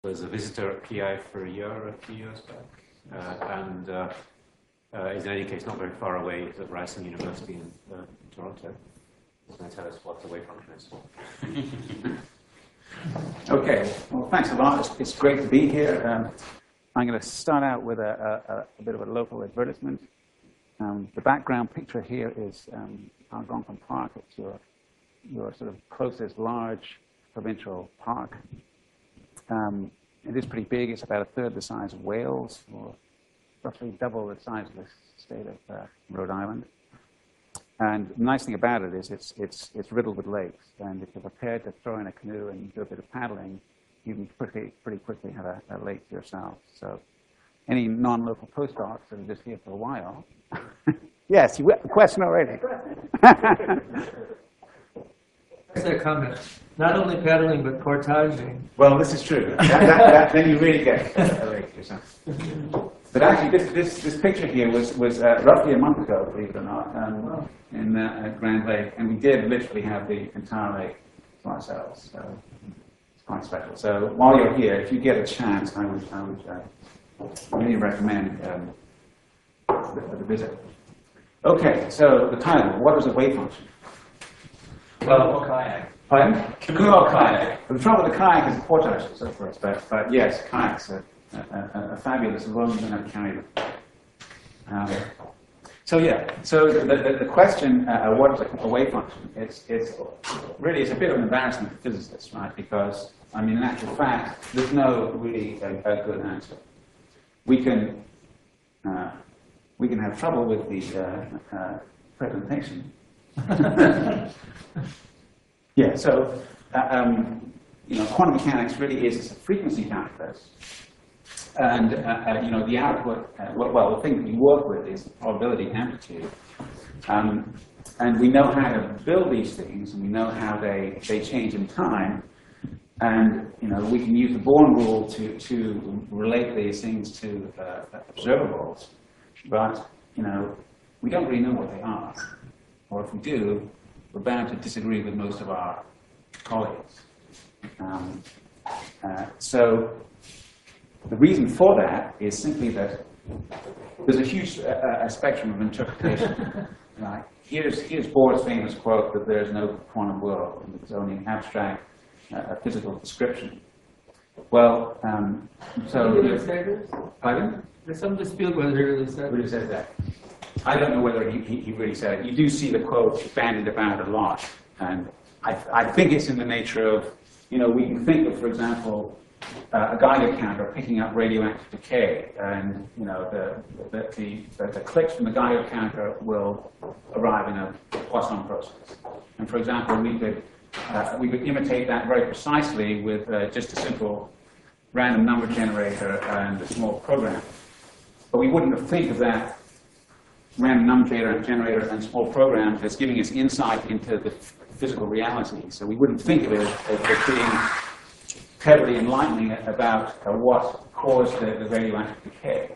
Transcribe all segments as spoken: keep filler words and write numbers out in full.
was a visitor at P I for a year, a few years back, uh, and uh, uh, is in any case not very far away. He's at Ryerson University in uh, Toronto. He's going to tell us what the wave function is. Okay, well, thanks a lot. It's, it's great to be here. Um, I'm going to start out with a, a, a bit of a local advertisement. Um, the background picture here is um, Algonquin Park. It's your, your sort of closest large provincial park. Um, it is pretty big. It's about a third the size of Wales, or roughly double the size of the state of uh, Rhode Island. And the nice thing about it is it's, it's, it's riddled with lakes. And if you're prepared to throw in a canoe and do a bit of paddling, you can pretty, pretty quickly have a, a lake to yourself. So any non-local postdocs that are just here for a while. Yes, you got the question already. That's a comment. Not only paddling, but portaging. Well, this is true. That, that, that, then you really get a lake to yourself. But actually, this, this, this picture here was, was uh, roughly a month ago, believe it or not, um, in uh, at Grand Lake. And we did literally have the entire lake to ourselves. So it's quite special. So while you're here, if you get a chance, I would, I would uh, really recommend um, the, the visit. Okay, so the title, what is a wave function? Well, kayak. Pardon? Canoe or kayak. The trouble with the kayak is the portage and so forth, but, but yes, kayaks are a, a, a fabulous loan and carry them. Um, so yeah, so the, the, the question, uh, what is a wave function? It's, it's really, it's a bit of an embarrassment for physicists, right? Because, I mean, in actual fact, there's no really a, a good answer. We can, uh, we can have trouble with the uh, uh, presentation. Yeah, so uh, um, you know, quantum mechanics really is a frequency calculus, and uh, uh, you know, the output. Uh, well, the thing that you work with is the probability amplitude, um, and we know how to build these things, and we know how they they change in time, and you know, we can use the Born rule to to relate these things to uh, observables, but you know, we don't really know what they are, or if we do, we're bound to disagree with most of our colleagues. Um, uh, so the reason for that is simply that there's a huge uh, a spectrum of interpretation. Right? Here's, here's Bohr's famous quote that there's no quantum world, and there's only an abstract uh, physical description. Well, um, so... Did you say this? Pardon? There's some dispute whether he really said Who said that? I don't know whether he, he, he really said it. You do see the quote bandied about a lot. And I, I think it's in the nature of, you know, we can think of, for example, uh, a Geiger counter picking up radioactive decay. And, you know, the, the, the, the, the clicks from the Geiger counter will arrive in a Poisson process. And, for example, we could, uh, we could imitate that very precisely with uh, just a simple random number generator and a small program. But we wouldn't have think of that random number generator and small programs as giving us insight into the physical reality. So we wouldn't think of it as, as being terribly enlightening about uh, what caused the, the radioactive decay.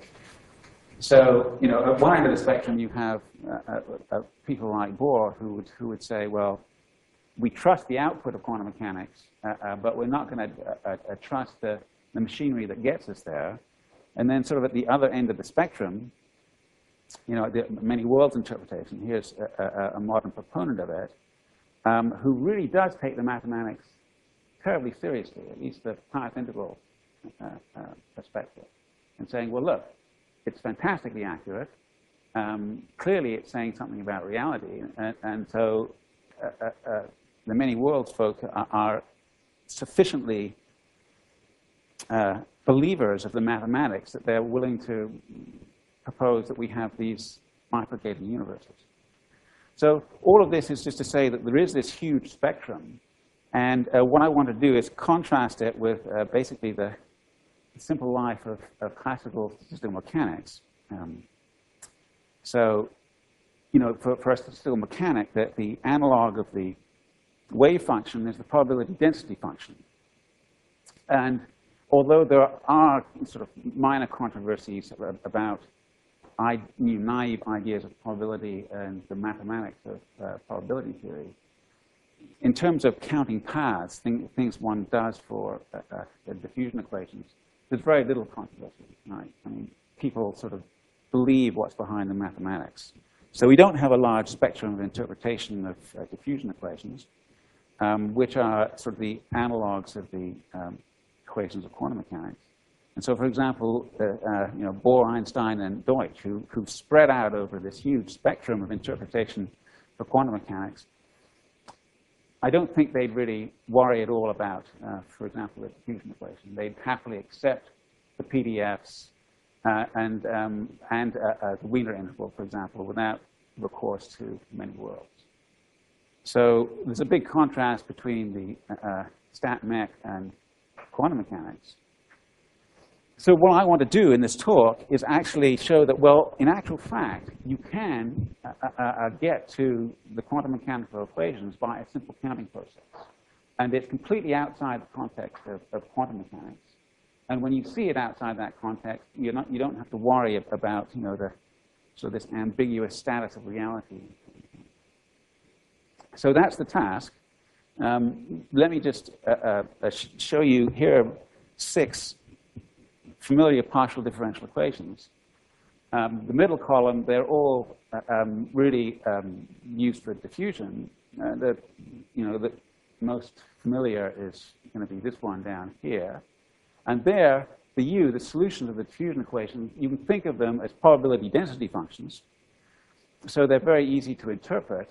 So, you know, at one end of the spectrum, you have uh, uh, uh, people like Bohr who would, who would say, well, we trust the output of quantum mechanics, uh, uh, but we're not going to uh, uh, trust the, the machinery that gets us there. And then sort of at the other end of the spectrum, you know, the many worlds interpretation, here's a, a, a modern proponent of it, um, who really does take the mathematics terribly seriously, at least the path integral uh, uh, perspective, and saying, well, look, it's fantastically accurate. Um, clearly, it's saying something about reality. And, and so uh, uh, uh, the many worlds folk are, are sufficiently uh, believers of the mathematics that they're willing to propose that we have these bifurcated universes. So all of this is just to say that there is this huge spectrum, and uh, what I want to do is contrast it with uh, basically the, the simple life of, of classical statistical mechanics. Um, so, you know, for, for a statistical mechanic, that the analog of the wave function is the probability density function. And although there are sort of minor controversies about I, you know, naive ideas of probability and the mathematics of uh, probability theory, in terms of counting paths, thing, things one does for uh, uh, the diffusion equations, there's very little controversy, right? I mean, people sort of believe what's behind the mathematics. So we don't have a large spectrum of interpretation of uh, diffusion equations, um, which are sort of the analogs of the um, equations of quantum mechanics. And so, for example, uh, uh, you know, Bohr, Einstein, and Deutsch, who, who spread out over this huge spectrum of interpretation for quantum mechanics, I don't think they'd really worry at all about, uh, for example, the diffusion equation. They'd happily accept the P D Fs uh, and, um, and uh, uh, the Wiener interval, for example, without recourse to many worlds. So there's a big contrast between the uh, stat mech and quantum mechanics. So what I want to do in this talk is actually show that, well, in actual fact, you can uh, uh, uh, get to the quantum mechanical equations by a simple counting process. And it's completely outside the context of, of quantum mechanics. And when you see it outside that context, you're not, you don't have to worry about, you know, the, so this ambiguous status of reality. So that's the task. Um, let me just uh, uh, show you here are six familiar partial differential equations. Um, the middle column, they're all uh, um, really um, used for diffusion. Uh, the, you know, the most familiar is going to be this one down here. And there, the U, the solutions of the diffusion equation, you can think of them as probability density functions. So they're very easy to interpret.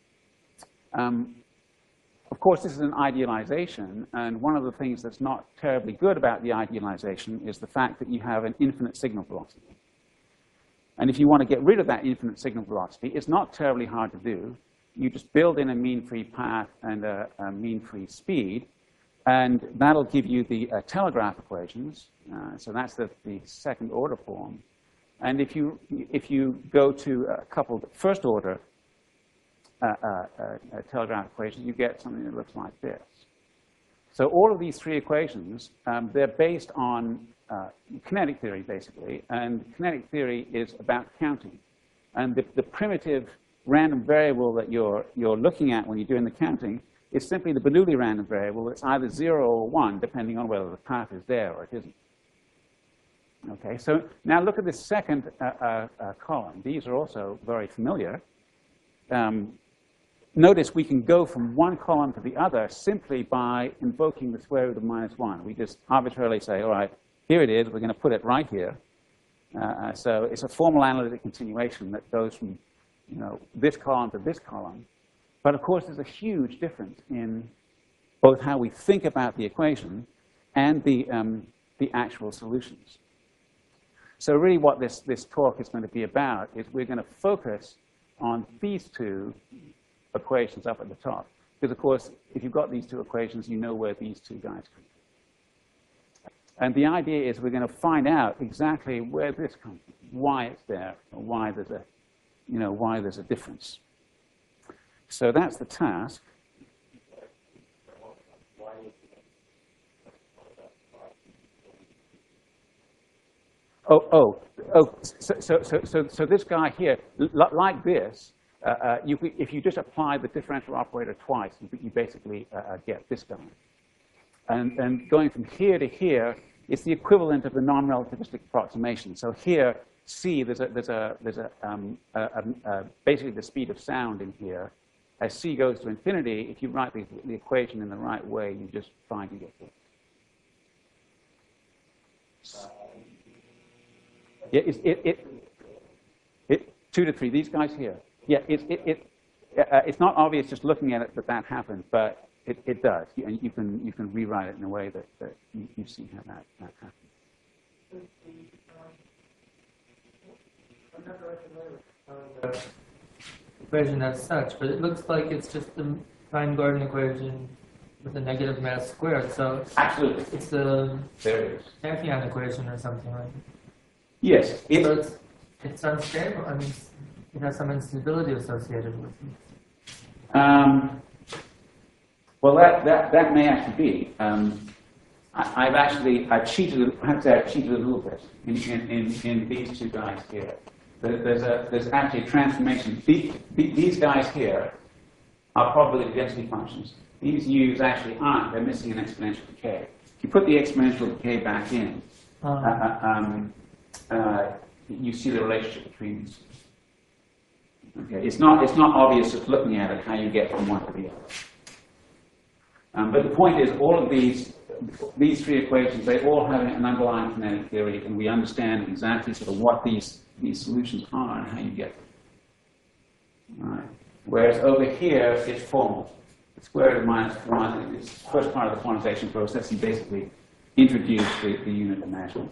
Um, Of course, this is an idealization, and one of the things that's not terribly good about the idealization is the fact that you have an infinite signal velocity. And if you want to get rid of that infinite signal velocity, it's not terribly hard to do. You just build in a mean-free path and a, a mean-free speed, and that'll give you the uh, telegraph equations. Uh, so that's the, the second order form. And if you, if you go to a coupled first order Uh, uh, uh, telegraph equations, you get something that looks like this. So all of these three equations, um, they're based on uh, kinetic theory, basically. And kinetic theory is about counting. And the, the primitive random variable that you're, you're looking at when you're doing the counting is simply the Bernoulli random variable. It's either zero or one, depending on whether the path is there or it isn't. Okay, so now look at this second uh, uh, uh, column. These are also very familiar. Um, Notice we can go from one column to the other simply by invoking the square root of minus one. We just arbitrarily say, all right, here it is. We're going to put it right here. Uh, so it's a formal analytic continuation that goes from, you know, this column to this column. But of course, there's a huge difference in both how we think about the equation and the, um, the actual solutions. So really what this, this talk is going to be about is we're going to focus on these two equations up at the top. Because, of course, if you've got these two equations, you know where these two guys come from. And the idea is we're going to find out exactly where this comes from, why it's there, or why there's a, you know, why there's a difference. So that's the task. Oh, oh, oh! So, so, so, so, so this guy here, like this. Uh, uh, you, if you just apply the differential operator twice, you, you basically uh, uh, get this guy. And, and going from here to here, it's the equivalent of the non-relativistic approximation. So here, c, there's a, there's a, there's a, um, a, a, a basically the speed of sound in here. As c goes to infinity, if you write the, the equation in the right way, you just find you get this. Yeah, it, it, it, it, two to three, these guys here. Yeah, it, it, it, uh, it's not obvious just looking at it that that happened, but it, it does. You, and you can, you can rewrite it in a way that, that you, you see how that, that happens. I'm not very familiar with the equation as such, but it looks like it's just the Fine-Gordon equation with a negative mass squared. So absolutely, it's a there it is. Tachyon equation or something like that. Yes, it, so it's it's unstable. I mean, it has some instability associated with it. Um, well, that, that, that may actually be. Um, I, I've actually, I've cheated, I have to say I've cheated a little bit in, in, in, in these two guys here. There, there's, a, there's actually a transformation. The, the, these guys here, are probability density functions. These U's actually aren't. They're missing an exponential decay. If you put the exponential decay back in, Uh, uh, um, uh, you see the relationship between these. Okay, it's not it's not obvious just looking at it how you get from one to the other. Um, but the point is, all of these these three equations, they all have an underlying kinetic theory, and we understand exactly sort of what these these solutions are and how you get them. All right. Whereas over here, it's formal. The square root of minus one is the first part of the quantization process. You basically introduce the, the unit of measurement.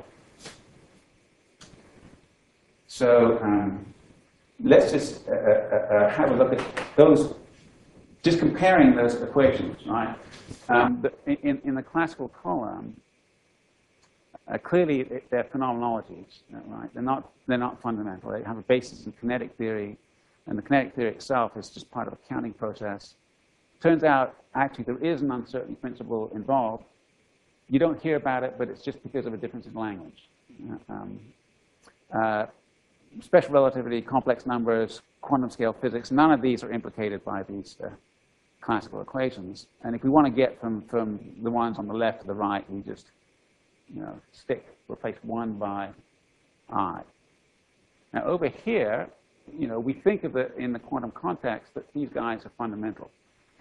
So um, let's just uh, uh, uh, have a look at those, just comparing those equations, right? Um, the, in, in the classical column, uh, clearly they're phenomenologies, right? They're not, they're not fundamental. They have a basis in kinetic theory, and the kinetic theory itself is just part of a counting process. Turns out, actually, there is an uncertainty principle involved. You don't hear about it, but it's just because of a difference in language. Um, uh, special relativity, complex numbers, quantum scale physics, none of these are implicated by these uh, classical equations. And if we want to get from, from the ones on the left to the right, we just you know, stick, replace one by I. Now over here, you know, we think of it in the quantum context that these guys are fundamental.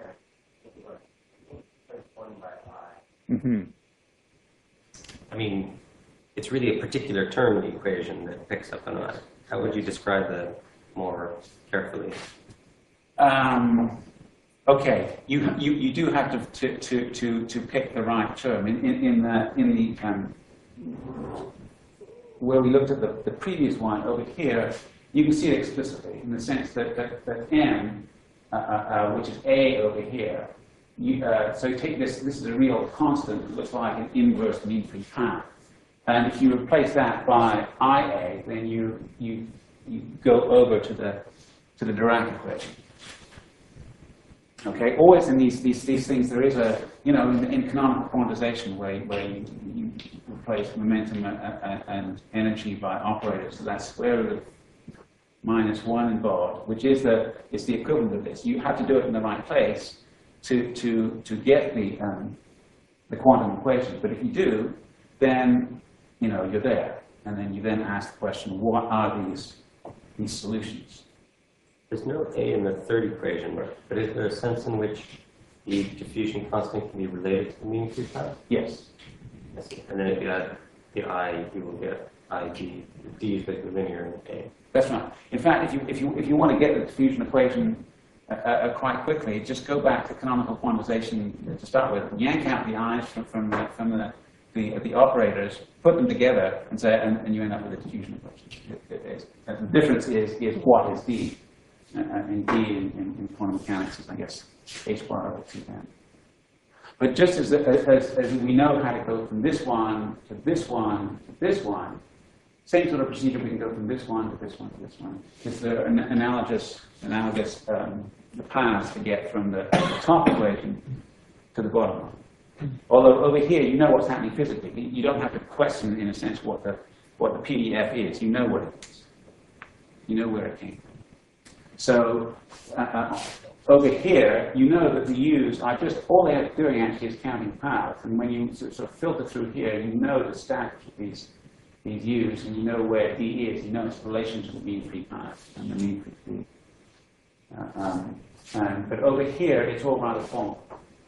Mm-hmm. I mean, it's really a particular term in the equation that picks up on that. How would you describe that more carefully? Um, okay, you, you you do have to to to to pick the right term. In in in the, in the um, where we looked at the, the previous one over here, you can see it explicitly in the sense that that, that m, uh, uh, which is a over here. You, uh, so take this. This is a real constant. It looks like an inverse mean free path. And if you replace that by I A, then you you you go over to the to the Dirac equation. Okay. Always in these these these things there is a you know in, in canonical quantization where where you, you replace momentum and, and energy by operators. So that's square root of minus one involved, which is the is the equivalent of this. You have to do it in the right place to to to get the um, the quantum equation. But if you do, then you know you're there, and then you then ask the question: what are these these solutions? There's no A in the third equation, but is there a sense in which the diffusion constant can be related to the mean free path? Yes. Yes. And then if you add the I, you will get I D. D is basically linear in A. That's right. In fact, if you if you if you want to get the diffusion equation Uh, uh, quite quickly, just go back to canonical quantization to start with. Yank out the i's from, from, the, from the, the, the operators, put them together, and say, and, and you end up with a diffusion equation. It, it is. And the difference is is what is d, uh, and d in, in, in quantum mechanics is, I guess, h bar over two n. But just as, as as we know how to go from this one to this one to this one, same sort of procedure we can go from this one to this one to this one. It's the an analogous analogous um, the paths to get from the top equation to the bottom one. Although over here, you know what's happening physically. You don't have to question, in a sense, what the what the P D F is. You know what it is. You know where it came from. So uh, uh, over here, you know that the U's are just all they're doing actually is counting paths. And when you sort of filter through here, you know the status of these these U's, and you know where D is. You know its relation to the mean free path and the mean free speed. Uh, um, and, but over here, it's all rather formal.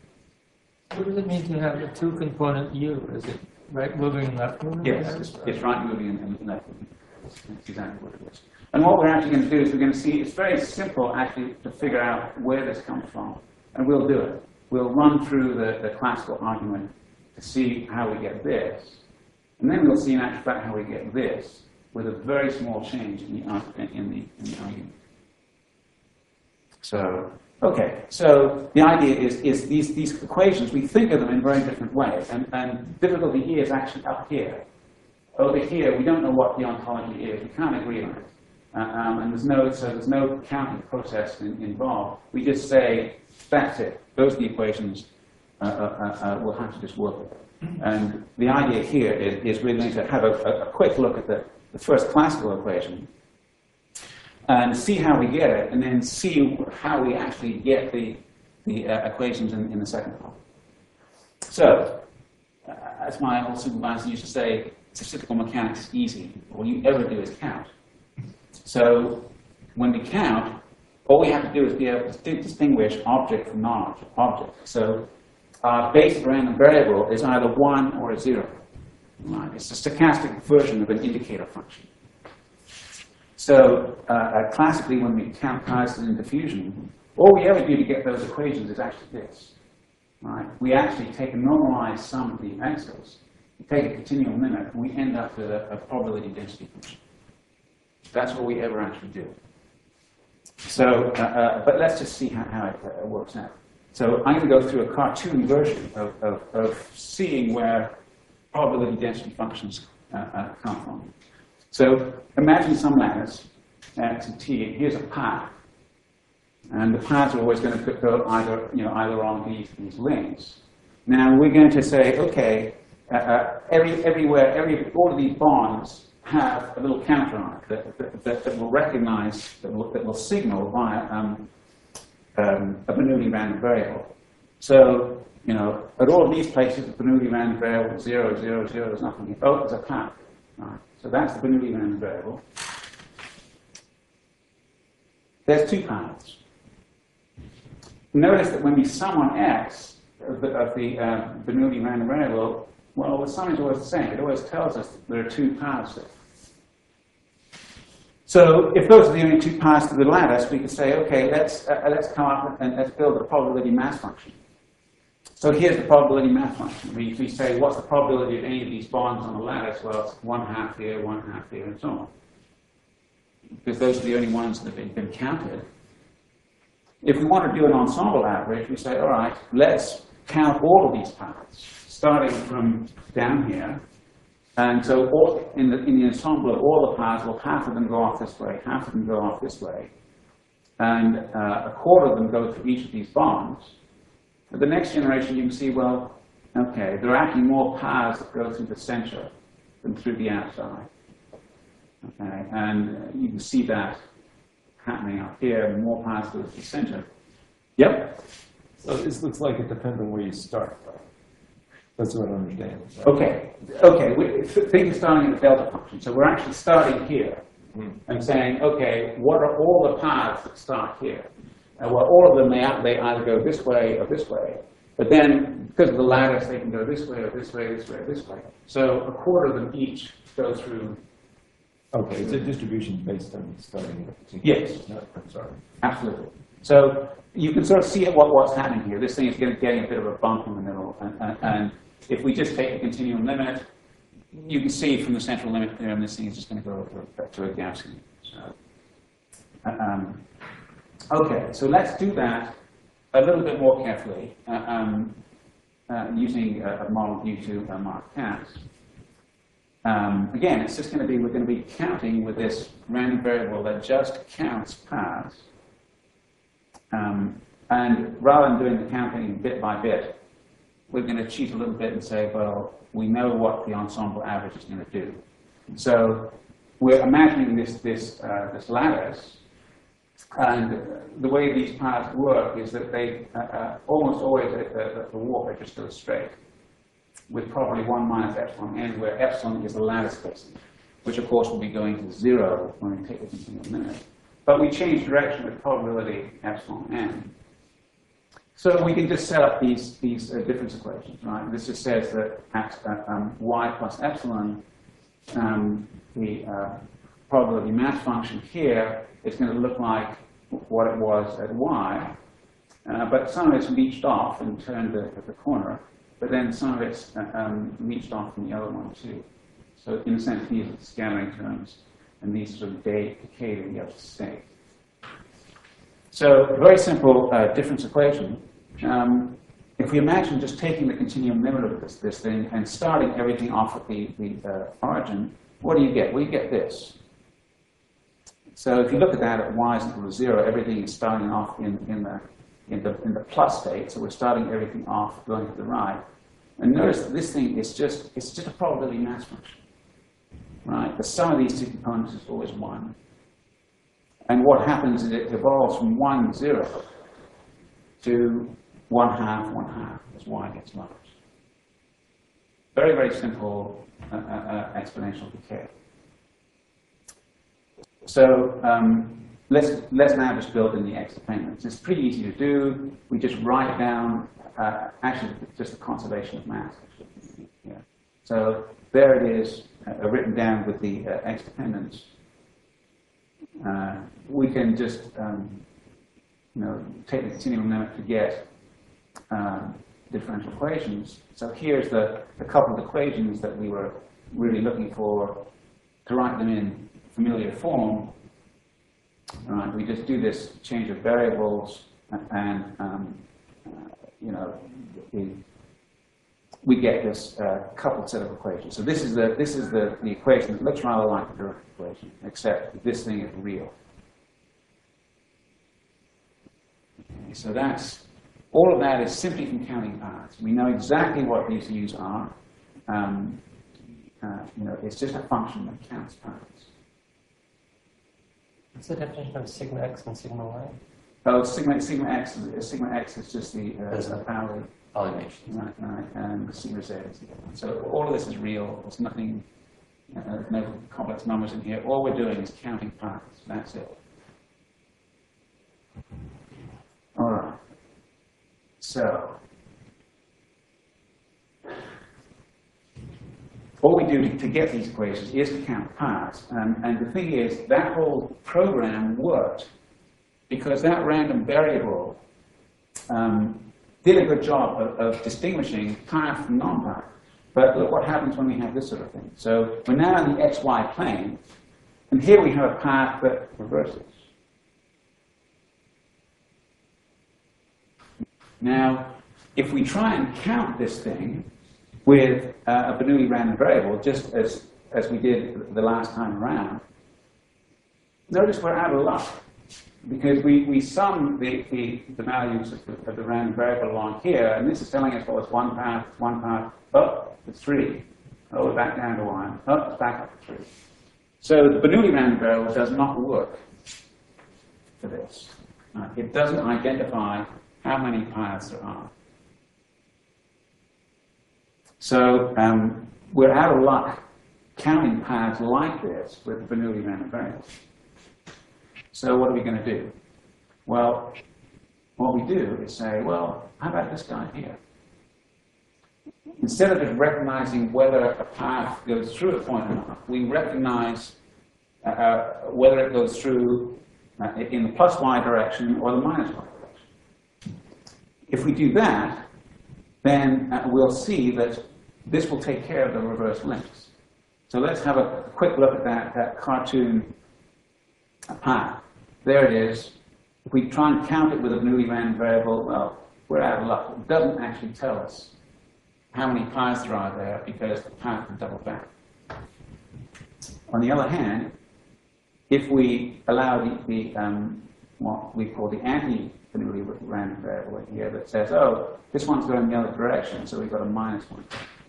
What does it mean to have a two-component U? Is it right moving and left moving? Yes, it's, it's right moving and, and left moving. That's exactly what it is. And what we're actually going to do is we're going to see, it's very simple actually to figure out where this comes from. And we'll do it. We'll run through the, the classical argument to see how we get this. And then we'll see in actual fact how we get this with a very small change in the, in the, in the argument. So, okay, so the idea is, is these, these equations, we think of them in very different ways. And, and difficulty here is actually up here. Over here, we don't know what the ontology is. We can't agree on it. Uh, um, and there's no, so there's no counting process in, involved. We just say, that's it. Those are the equations. Uh, uh, uh, we'll have to just work with it. And the idea here is, is we're going to have a, a, a quick look at the, the first classical equation. and see how we get it, and then see how we actually get the, the uh, equations in, in the second part. So, uh, as my old supervisor used to say, statistical mechanics is easy. All you ever do is count. So, when we count, all we have to do is be able to distinguish object from non-object. So, our basic random variable is either one or a zero. Right? It's a stochastic version of an indicator function. So, uh, uh, classically, when we count constant in diffusion, all we ever do to get those equations is actually this. Right? We actually take a normalized sum of the x's, we take a continuum limit, and we end up with a, a probability density function. That's what we ever actually do. So, uh, uh, but let's just see how, how it uh, works out. So I'm going to go through a cartoon version of, of, of seeing where probability density functions uh, uh, come from. So imagine some lattice x and t. Here's a path. And the paths are always going to go either, you know, either on these, these links. Now we're going to say, okay, uh, uh, every, everywhere, every, all of these bonds have a little counter on it that, that, that will recognize, that will, that will signal via um, um, a Bernoulli random variable. So, you know, at all of these places, the Bernoulli random variable is zero, zero, zero, there's nothing here. Oh, there's a path. Right. So that's the Bernoulli random variable. There's two paths. Notice that when we sum on x of the, of the uh, Bernoulli random variable, well, the sum is always the same. It always tells us that there are two paths there. So if those are the only two paths to the lattice, we can say, okay, let's, uh, let's come up and let's build a probability mass function. So here's the probability mass function. We, we say, what's the probability of any of these bonds on the lattice? Well, it's one half here, one half here, and so on. Because those are the only ones that have been, been counted. If we want to do an ensemble average, we say, all right, let's count all of these paths, starting from down here. And so all, in, the, in the ensemble of all the paths, well, half of them go off this way, half of them go off this way. And uh, a quarter of them go through each of these bonds. For the next generation, you can see, well, okay, there are actually more paths that go through the center than through the outside. Okay, and you can see that happening up here, more paths go to the center. Yep? So this looks like it depends on where you start. That's what I understand. Okay, okay, we, think of starting at the delta function. So we're actually starting here Hmm. and saying, okay, what are all the paths that start here? Uh, well, all of them, they, they either go this way or this way. But then, because of the lattice, they can go this way or this way, this way, or this way. So a quarter of them each go through. Okay, it's a distribution based on starting at a particular. Yes. No, I'm sorry. Absolutely. So you can sort of see what, what's happening here. This thing is getting, getting a bit of a bump in the middle. And, and, and if we just take the continuum limit, you can see from the central limit theorem, this thing is just going to go to, to a Gaussian. So, um, okay, so let's do that a little bit more carefully uh, um, uh, using a, a model due to uh, Mark Katz. Um, again, it's just going to be, we're going to be counting with this random variable that just counts paths. Um, and rather than doing the counting bit by bit, we're going to cheat a little bit and say, well, we know what the ensemble average is going to do. So we're imagining this, this, uh, this lattice, and the way these paths work is that they uh, uh, almost always, uh, the, the walk just goes straight, with probably one minus epsilon n, where epsilon is the lattice spacing, which of course will be going to zero when we take the continuum limit. But we change direction with probability epsilon n. So we can just set up these, these uh, difference equations, right? This just says that at uh, um, y plus epsilon, um, the uh, probability mass function here is going to look like what it was at y, uh, but some of it's leached off and turned at, at the corner, but then some of it's uh, um, leached off from the other one too. So in a sense, these are the scattering terms, and these sort of decay to the other state. So a very simple uh, difference equation. Um, if we imagine just taking the continuum limit of this, this thing and starting everything off at the, the uh, origin, what do you get? Well, you get this. So if you look at that at y is equal to zero, everything is starting off in, in, the, in, the, in the plus state, so we're starting everything off going to the right. And notice that this thing is just, it's just a probability mass function, right? The sum of these two components is always one. And what happens is it evolves from one, zero, to one half, one half, as y gets large. Very, very simple uh, uh, uh, exponential decay. So um, let's, let's now just build in the x dependence. It's pretty easy to do. We just write down, uh, actually, just the conservation of mass. Actually. Yeah. So there it is, uh, written down with the uh, x dependence. Uh, we can just, um, you know, take the continuum limit to get um, differential equations. So here's the, the couple of equations that we were really looking for to write them in familiar form. All right, we just do this change of variables, and um, uh, you know, we, we get this uh, coupled set of equations. So this is the this is the, the equation that looks rather like the direct equation, except this thing is real. Okay, so that's all of that is simply from counting paths. We know exactly what these u's are. Um, uh, you know, it's just a function that counts paths. What's the definition of sigma x and sigma y? Oh, sigma sigma x is sigma x is just the uh, That's the the- Pauli. Polynation. Right, right, and sigma z is the other one. So all of this is real. There's nothing, uh, no complex numbers in here. All we're doing is counting paths. That's it. All right. So all we do to, to get these equations is to count paths. And, and the thing is, that whole program worked because that random variable um, did a good job of, of distinguishing path from non-path. But look what happens when we have this sort of thing. So we're now in the xy plane, and here we have a path that reverses. Now, if we try and count this thing with uh, a Bernoulli random variable, just as, as we did the last time around, notice we're out of luck. Because we, we sum the, the, the values of the, of the random variable along here, and this is telling us, well, it's one path, one path, up to three. Oh, we're back down to one. Oh, it's back up to three. So the Bernoulli random variable does not work for this. Uh, it doesn't identify how many paths there are. So um, we're out of luck counting paths like this with the Bernoulli random variable. So what are we going to do? Well, what we do is say, well, how about this guy here? Instead of just recognizing whether a path goes through a point or not, we recognize uh, whether it goes through uh, in the plus y direction or the minus y direction. If we do that, then uh, we'll see that this will take care of the reverse links. So let's have a quick look at that, that cartoon path. There it is. If we try and count it with a Bernoulli random variable, well, we're out of luck. It doesn't actually tell us how many paths there are there because the path is double back. On the other hand, if we allow the, the um, what we call the anti-Bernoulli random variable here that says, oh, this one's going the other direction, so we've got a minus one.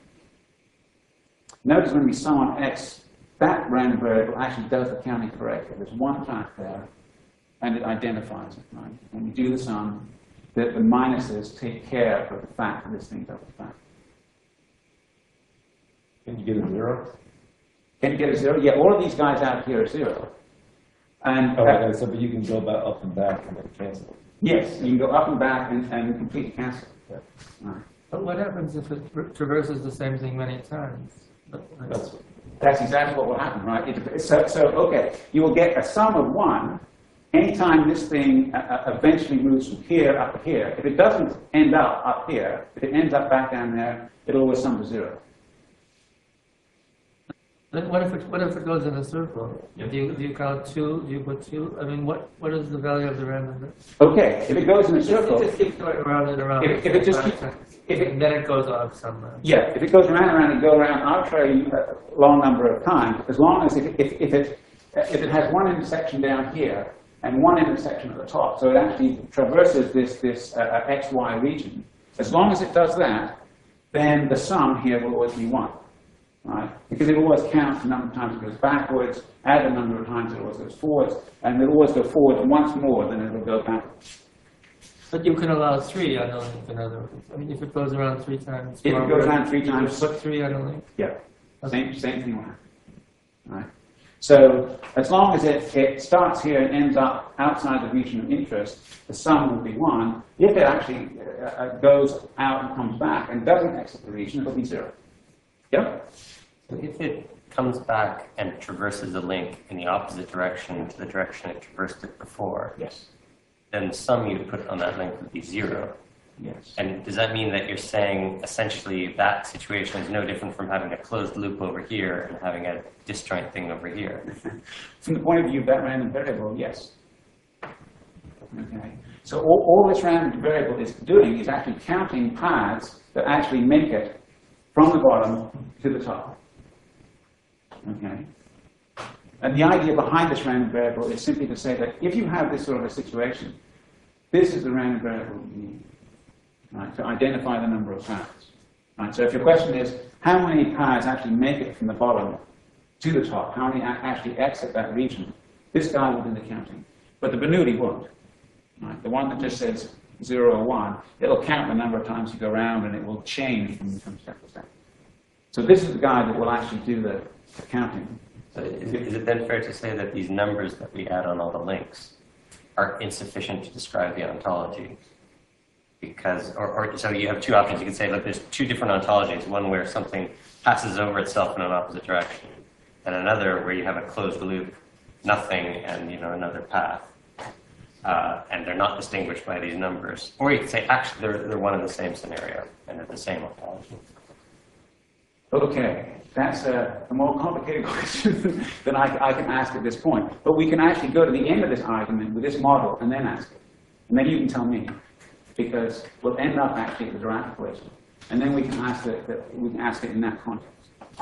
Notice when we sum on x, that random variable actually does the counting correctly. There's one path there, and it identifies it, right? When we do the sum, the, the minuses take care of the fact that this thing double back. Can you get a zero? Can you get a zero? Yeah, all of these guys out here are zero. And Oh, that- okay, so but you can go back up and back and then cancel. yes, you can go up and back and, and completely cancel. Yeah. Right. But what happens if it tra- traverses the same thing many times? But, like, That's That's exactly what will happen, right? It, so, so, okay, you will get a sum of one anytime this thing uh, eventually moves from here up to here. If it doesn't end up up here, if it ends up back down there, it'll always sum to zero. Then what if it, what if it goes in a circle? Do you, do you count two? Do you put two? I mean, what, what is the value of the random? Okay, if it goes in a It circle, just keeps going around and around. If- if it just for keeps- five seconds. if it- and then it goes off somewhere. yeah, if it goes around and around and go around arbitrary uh, long number of times, as long as if, if, if it if it has one intersection down here and one intersection at the top, so it actually traverses this this uh, uh, X Y region. As long as it does that, then the sum here will always be one. right? Because it always counts the number of times it goes backwards, add the number of times it always goes forwards, and it'll always go forwards once more, then it'll go backwards. But you can allow three on a link, in other words. I mean, if it goes around three times. If it forward, goes around three you can times- Put three on a link. Yeah, same, same thing will happen. Right? So as long as it, it starts here and ends up outside the region of interest, the sum will be one. If it actually uh, goes out and comes back and doesn't exit the region, it'll be zero. Yep? So if it comes back and traverses a link in the opposite direction to the direction it traversed it before, Yes. then the sum you put on that link would be zero. Yes. And does that mean that you're saying essentially that situation is no different from having a closed loop over here and having a disjoint thing over here? From the point of view of that random variable, yes. Okay. So all, all this random variable is doing is actually counting paths that actually make it from the bottom to the top. Okay. And the idea behind this random variable is simply to say that if you have this sort of a situation, this is the random variable you need, right, to identify the number of paths. Right. So if your question is, how many paths actually make it from the bottom to the top? How many actually exit that region? This guy will do the counting. But the Bernoulli won't. Right? The one that just says zero or one, it'll count the number of times you go around and it will change from, from step to step. So this is the guy that will actually do the, the counting. So is it, is it then fair to say that these numbers that we add on all the links are insufficient to describe the ontology? Because, or, or so you have two options. You could say, look, there's two different ontologies. One where something passes over itself in an opposite direction, and another where you have a closed loop, nothing, and you know another path. Uh, and they're not distinguished by these numbers. Or you could say, actually, they're, they're one and the same scenario, and they're the same ontology. Okay, that's a, a more complicated question than I, I can ask at this point. But we can actually go to the end of this argument with this model and then ask it. And then you can tell me, because we'll end up actually at the Dirac equation. And then we can ask it, that we can ask it in that context.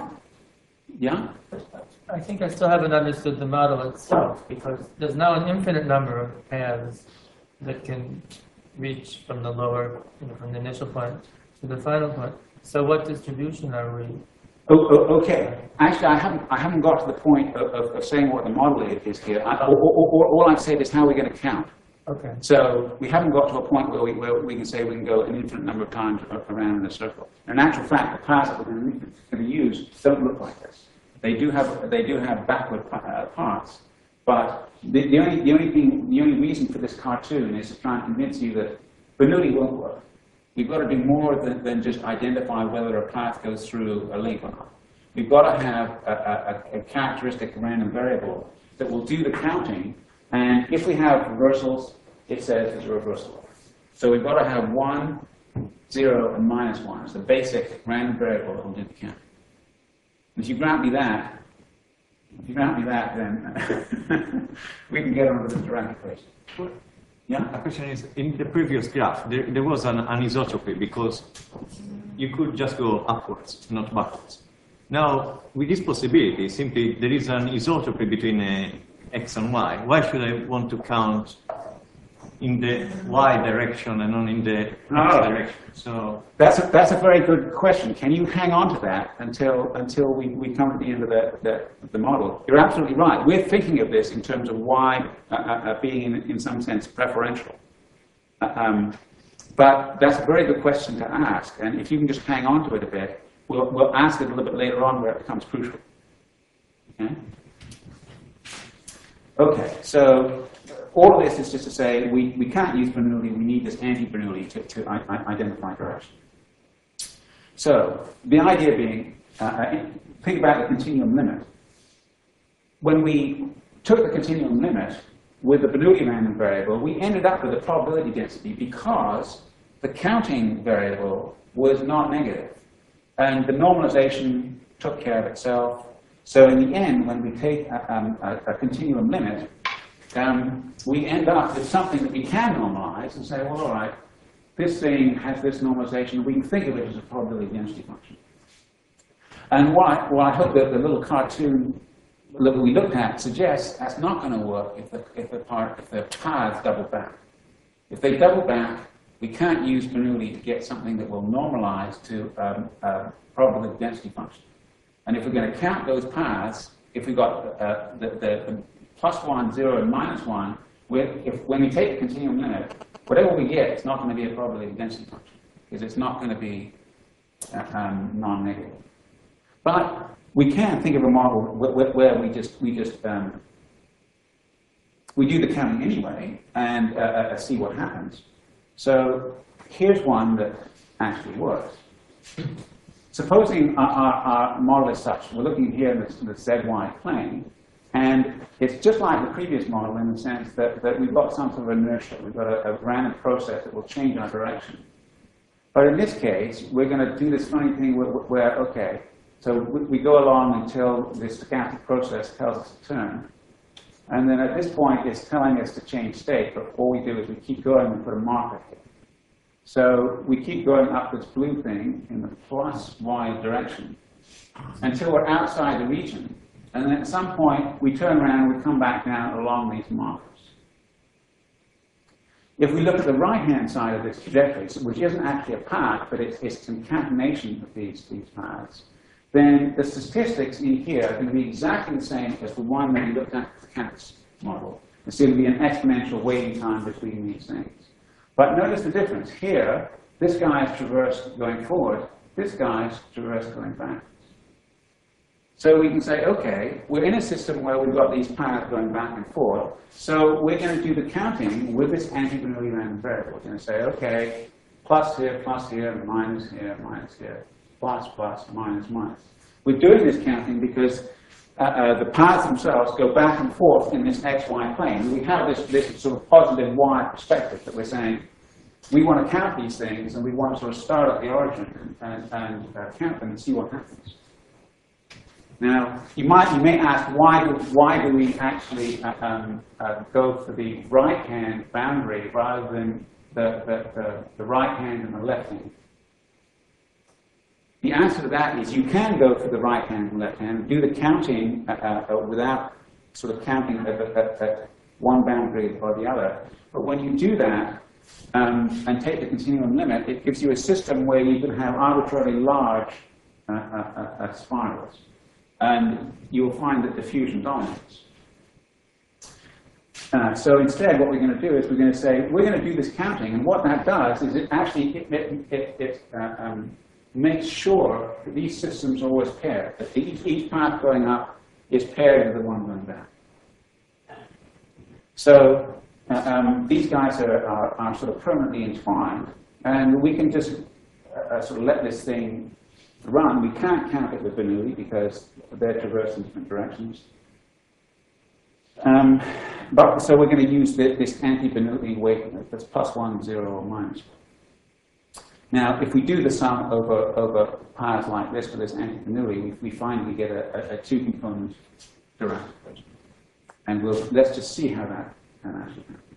Yeah? I think I still haven't understood the model itself, because there's now an infinite number of paths that can reach from the lower, you know, from the initial point to the final point. So what distribution are we? Oh, oh, okay. Actually, I haven't, I haven't got to the point of, of, of saying what the model is here. I, all, all, all I've said is how we're going to count. Okay. So we haven't got to a point where we, where we can say we can go an infinite number of times around in a circle. In actual fact, the paths that we're going to use don't look like this. They do have, they do have backward uh, parts, but the, the, only, the, only thing, the only reason for this cartoon is to try and convince you that Bernoulli won't work. We've got to do more than, than just identify whether a path goes through a link or not. We've got to have a, a, a characteristic random variable that will do the counting, and if we have reversals, it says there's a reversal. So we've got to have one, zero, and minus one. It's the basic random variable that will do the counting. If you grant me that, if you grant me that, then we can get on to the Dirac equation. Yeah? The question is, in the previous graph, there, there was an anisotropy because you could just go upwards, not backwards. Now, with this possibility, simply there is an isotropy between uh, x and y. Why should I want to count in the y direction and not in the x Oh. direction? So That's a, that's a very good question. Can you hang on to that until, until we, we come to the end of the, the, the model? You're absolutely right. We're thinking of this in terms of y uh, uh, being, in, in some sense, preferential. Uh, um, but that's a very good question to ask. And if you can just hang on to it a bit, we'll, we'll ask it a little bit later on where it becomes crucial. Okay? Okay, so all of this is just to say we, we can't use Bernoulli, we need this anti-Bernoulli to, to I, I identify direction. So the idea being, uh, think about the continuum limit. When we took the continuum limit with the Bernoulli random variable, we ended up with a probability density because the counting variable was not negative. And the normalization took care of itself. So in the end, when we take a, um, a, a continuum limit, um, we end up with something that we can normalize and say, well, all right, this thing has this normalization. We can think of it as a probability density function. And what I, what I hope that the little cartoon that we looked at suggests that's not going to work if the, if the, part, if the paths double back. If they double back, we can't use Bernoulli to get something that will normalize to um, a probability density function. And if we're going to count those paths, if we've got uh, the, the, the plus one, zero, and minus one, we're, if, when we take the continuum limit, whatever we get, it's not going to be a probability density function, because it's not going to be uh, um, non-negative. But we can think of a model where, where we just, we just um, we do the counting anyway and uh, uh, see what happens. So here's one that actually works. Supposing our, our, our model is such, we're looking here in the, the Z Y plane, and it's just like the previous model in the sense that, that we've got some sort of inertia. We've got a, a random process that will change our direction. But in this case, we're going to do this funny thing where, where okay, so we, we go along until this stochastic process tells us to turn. And then at this point, it's telling us to change state, but all we do is we keep going and put a marker here. So we keep going up this blue thing in the plus y direction until we're outside the region. And then at some point, we turn around and we come back down along these markers. If we look at the right-hand side of this trajectory, which isn't actually a path, but it's, it's a concatenation of these, these paths, then the statistics in here are going to be exactly the same as the one that we looked at with the Katz model. There's going to be an exponential waiting time between these things. But notice the difference. Here, this guy is traversed going forward. This guy is traversed going backwards. So we can say, okay, we're in a system where we've got these paths going back and forth. So we're going to do the counting with this anti-Bernoulli random variable. We're going to say, okay, plus here, plus here, minus here, minus here. Plus, plus, minus, minus. We're doing this counting because uh, uh, the paths themselves go back and forth in this x y plane. We have this, this sort of positive y perspective that we're saying we want to count these things and we want to sort of start at the origin and, and uh, count them and see what happens. Now, you might you may ask why do, why do we actually uh, um, uh, go for the right-hand boundary rather than the, the, the, the right hand and the left hand? The answer to that is you can go for the right hand and left hand, do the counting uh, uh, without sort of counting at, at, at one boundary or the other. But when you do that um, and take the continuum limit, it gives you a system where you can have arbitrarily large uh, uh, uh, spirals. And you will find that diffusion dominates. Uh, so instead, what we're going to do is we're going to say, we're going to do this counting. And what that does is it actually it, it, it, it uh, um, makes sure that these systems are always paired, that each, each path going up is paired with the one going down. So uh, um, these guys are, are, are sort of permanently entwined, and we can just uh, sort of let this thing run. We can't count it with Bernoulli because they're traversing different directions. Um, but so we're going to use the, this anti-Bernoulli weighting that's plus one, zero, or minus one. Now, if we do the sum over, over paths like this with this anti-Bernoulli, we, we find we get a, a, a two-component Dirac equation. And we'll, let's just see how that, how that actually happens.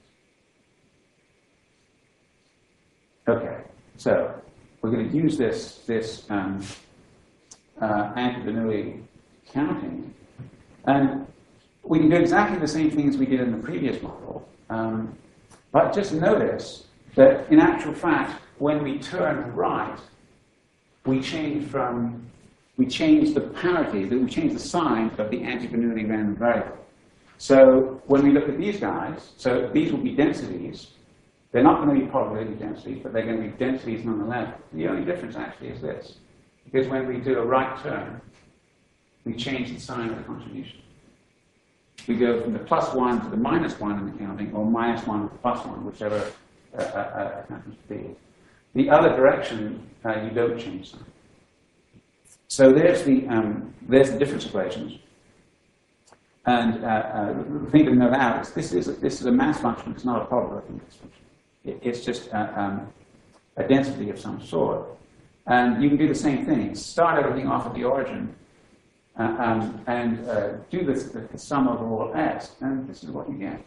Okay, so we're going to use this, this um, uh, anti-Bernoulli counting. And we can do exactly the same thing as we did in the previous model. Um, but just notice that in actual fact, when we turn right, we change from, we change the parity, we change the sign of the anti-Bernoulli random variable. So when we look at these guys, so these will be densities. They're not going to be probability densities, but they're going to be densities nonetheless. The only difference actually is this. Because when we do a right turn, we change the sign of the contribution. We go from the plus one to the minus one in the counting, or minus one to plus one, whichever uh, uh, it happens to be. The other direction, uh, you don't change sign. So there's the, um, there's the difference equations. And uh, uh, the thing to note out is this is, a, this is a mass function, it's not a probability mass function. It, it's just uh, um, a density of some sort. And you can do the same thing. Start everything off at the origin uh, um, and uh, do this, the, the sum over all s, and this is what you get.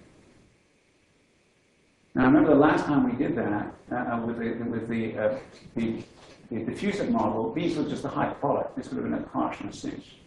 Now, remember the last time we did that uh, with the, with the, uh, the, the diffusive model, these were just a hyperbolic. This would have been a partial cinch.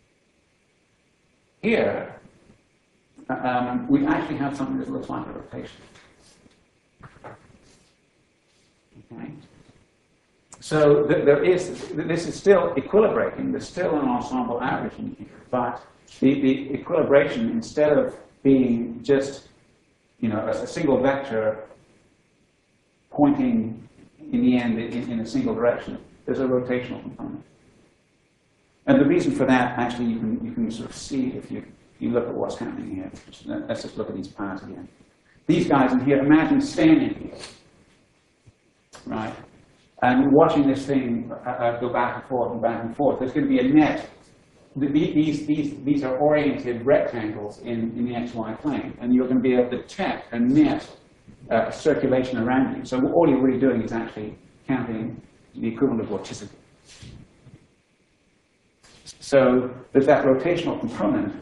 Here, um, we actually have something that looks like a rotation. Okay? So th there is, this is still equilibrating, there's still an ensemble average in here, but the, the equilibration, instead of being just, you know, a, a single vector pointing in the end in, in a single direction, there's a rotational component. And the reason for that, actually, you can, you can sort of see if you, you look at what's happening here. Let's just look at these paths again. These guys in here, imagine standing here, right? And watching this thing uh, go back and forth and back and forth. There's going to be a net. These, these, these are oriented rectangles in, in the X Y plane. And you're going to be able to detect a net uh, circulation around you. So all you're really doing is actually counting the equivalent of vorticity. So there's that rotational component.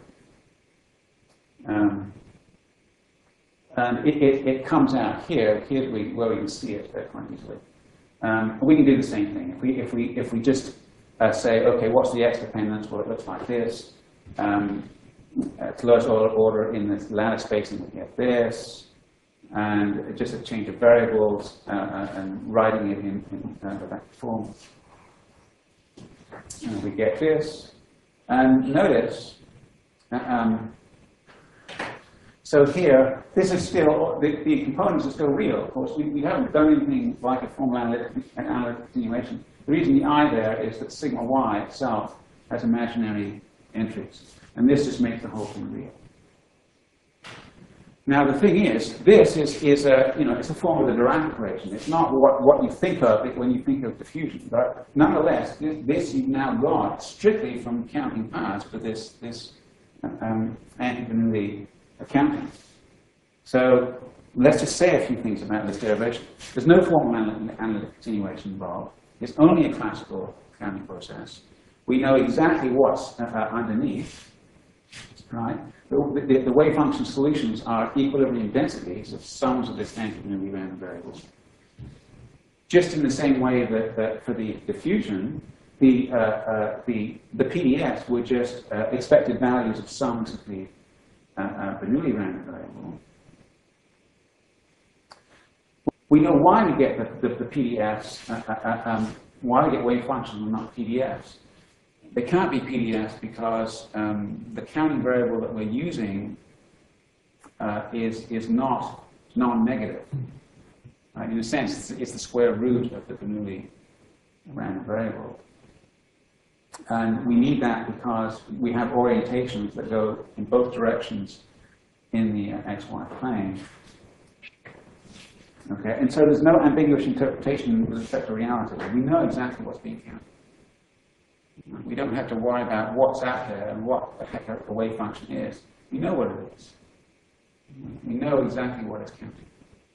Um, and it, it, it comes out here. Here's where we can see it quite easily. Um, we can do the same thing. If we, if we, if we just uh, say, okay, what's the x dependence? Well, it looks like this. Um, at lowest order, order in this lattice spacing, we get this. And just a change of variables uh, uh, and writing it in, in uh, the vector form. And we get this. And notice, uh, um, so here, this is still, the, the components are still real. Of course, we, we haven't done anything like a formal analytic, analytic continuation. The reason the I there is that sigma y itself has imaginary entries. And this just makes the whole thing real. Now, the thing is, this is, is a, you know, it's a form of the Dirac equation. It's not what, what you think of it when you think of diffusion. But nonetheless, this, this you've now got strictly from counting paths for this, this um, anti-Bernoulli accounting. So let's just say a few things about this derivation. There's no formal analytic continuation involved. It's only a classical counting process. We know exactly what's uh, underneath, right? The, the, the wave function solutions are equilibrium densities of sums of this anti-Bernoulli random variables. Just in the same way that, that for the diffusion, the, uh, uh, the, the P D Fs were just uh, expected values of sums of the uh, uh, Bernoulli random variable. We know why we get the, the, the P D Fs, uh, uh, um, why we get wave functions and not P D Fs. They can't be P D Fs because um, the counting variable that we're using uh, is, is not non-negative. Right? In a sense, it's, it's the square root of the Bernoulli random variable. And we need that because we have orientations that go in both directions in the uh, X Y plane. Okay, and so there's no ambiguous interpretation with respect to reality. We know exactly what's being counted. We don't have to worry about what's out there and what the heck the wave function is. We know what it is. We know exactly what it's counting.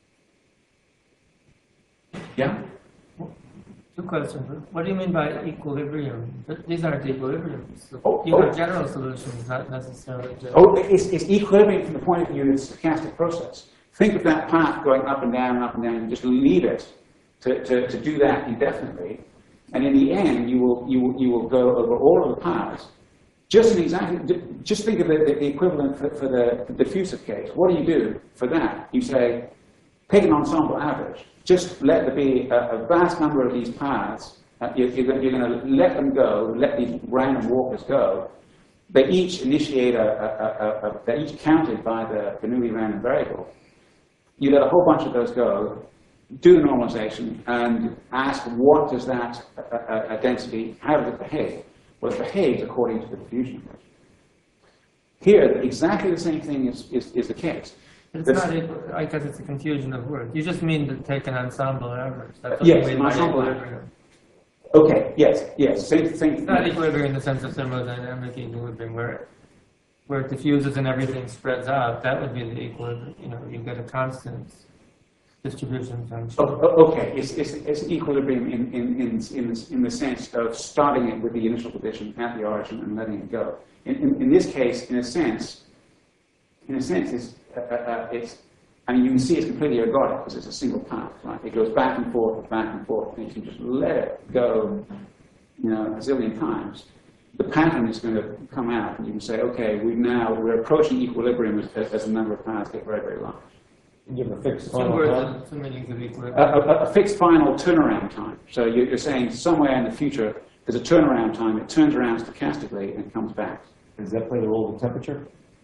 Yeah? Two questions. What do you mean by equilibrium? These aren't equilibriums. Oh, you oh. have general solutions, not necessarily general. Oh, it's, it's equilibrium from the point of view of the stochastic process. Think of that path going up and down and up and down, and just leave it to, to, to do that indefinitely. And in the end, you will, you will, you will go over all of the paths. Just an exactly, just think of the, the equivalent for, for the, the diffusive case. What do you do for that? You say, take an ensemble average. Just let there be a, a vast number of these paths. Uh, you're, you're going to let them go, let these random walkers go. They each initiate a, a, a, a they're each counted by the Bernoulli random variable. You let a whole bunch of those go, do the normalization, and ask what does that uh, uh, density, how does it behave? Well, it behaves according to the diffusion equation. Here, exactly the same thing is, is, is the case. It's This, not equal, I guess it's a confusion of words. You just mean to take an ensemble average. That's what yes, you mean an by ensemble equilibrium. Okay, yes, yes, same thing. It's not equilibrium in the sense of thermodynamic equilibrium where, where it diffuses and everything spreads out. That would be the equilibrium. You know, you get a constant distribution function. Oh, oh, okay, it's, it's, it's equilibrium in, in, in, in, the, in the sense of starting it with the initial position at the origin and letting it go. In, in, in this case, in a sense, in a sense, it's, uh, uh, it's, I mean, you can see it's completely ergodic because it's a single path, right? It goes back and forth, back and forth, and you can just let it go, you know, a zillion times. The pattern is going to come out, and you can say, okay, we've now, we're approaching equilibrium as, as the number of paths get very, very large. Give a fixed Two final words time. and two meanings of a, equilibrium. a, a fixed final turnaround time. So you're, you're saying somewhere in the future there's a turnaround time. It turns around stochastically and comes back. Does that play the role of temperature?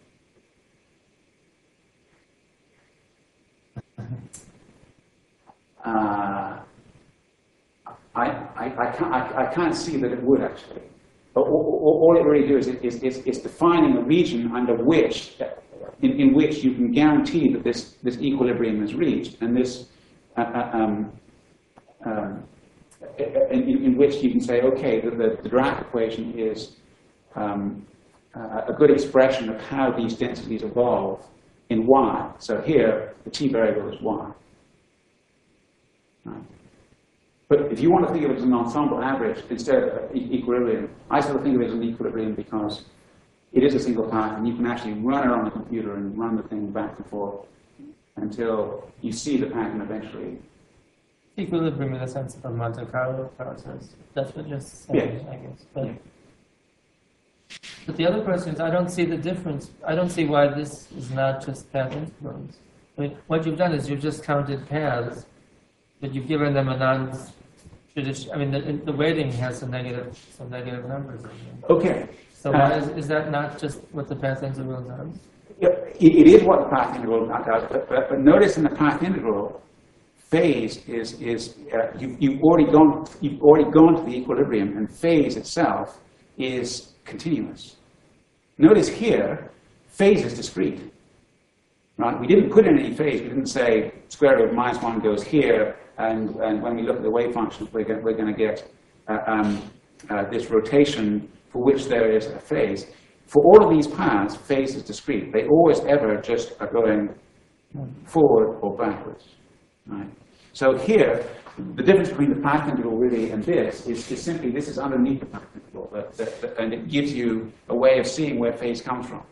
Uh, I, I, I, can't, I, I can't see that it would actually. But all, all, all it really does is, is, is, is defining a region under which, in, in which you can guarantee that this, this equilibrium is reached, and this, uh, uh, um, um, in, in which you can say, okay, the, the, the Dirac equation is um, uh, a good expression of how these densities evolve in y. So here, the t variable is y. Right. But if you want to think of it as an ensemble average instead of e equilibrium, I sort of think of it as an equilibrium because it is a single path, and you can actually run it on the computer and run the thing back and forth until you see the pattern eventually. Equilibrium in the sense of a Monte Carlo process. That's what you're saying, Yeah. I guess. But, Yeah. but the other question is, I don't see the difference. I don't see why this is not just path integrals. I mean, what you've done is you've just counted paths, but you've given them a non-traditional. I mean, the, the weighting has some negative, some negative numbers in there. Okay. So Uh, why is, is that not just what the path integral does? Yeah, it, it is what the path integral does, but, but, but notice in the path integral, phase is, is uh, you, you've, already gone, you've already gone to the equilibrium, and phase itself is continuous. Notice here, phase is discrete. Right? We didn't put in any phase. We didn't say square root of minus one goes here, and, and when we look at the wave function, we're going, we're going to get uh, um, uh, this rotation for which there is a phase. For all of these paths, phase is discrete. They always ever just are going forward or backwards. Right? So here, the difference between the path integral really and this is, is simply this is underneath the path integral, but, that, that, and it gives you a way of seeing where phase comes from.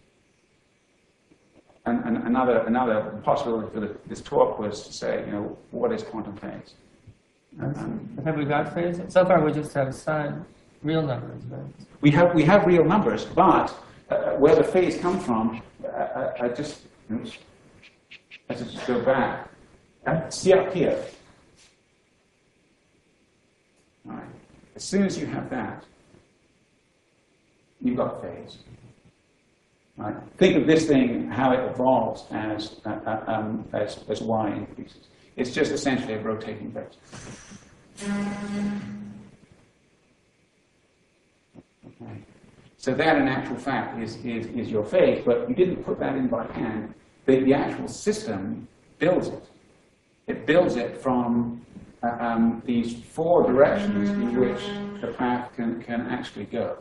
And, and another, another possibility for the, this talk was to say, you know, what is quantum phase? Um, Have we got phase? So far, we just have sign real numbers, right? we have we have real numbers, but uh, where the phase comes from, uh, I, I just oops, let's just go back. Uh, see up here. All right. As soon as you have that, you've got phase. Right. Think of this thing, how it evolves as, uh, uh, um, as, as y increases. It's just essentially a rotating vector. Okay. So that, in actual fact, is, is, is your phase, but you didn't put that in by hand. The, the actual system builds it. It builds it from uh, um, these four directions in which the path can, can actually go.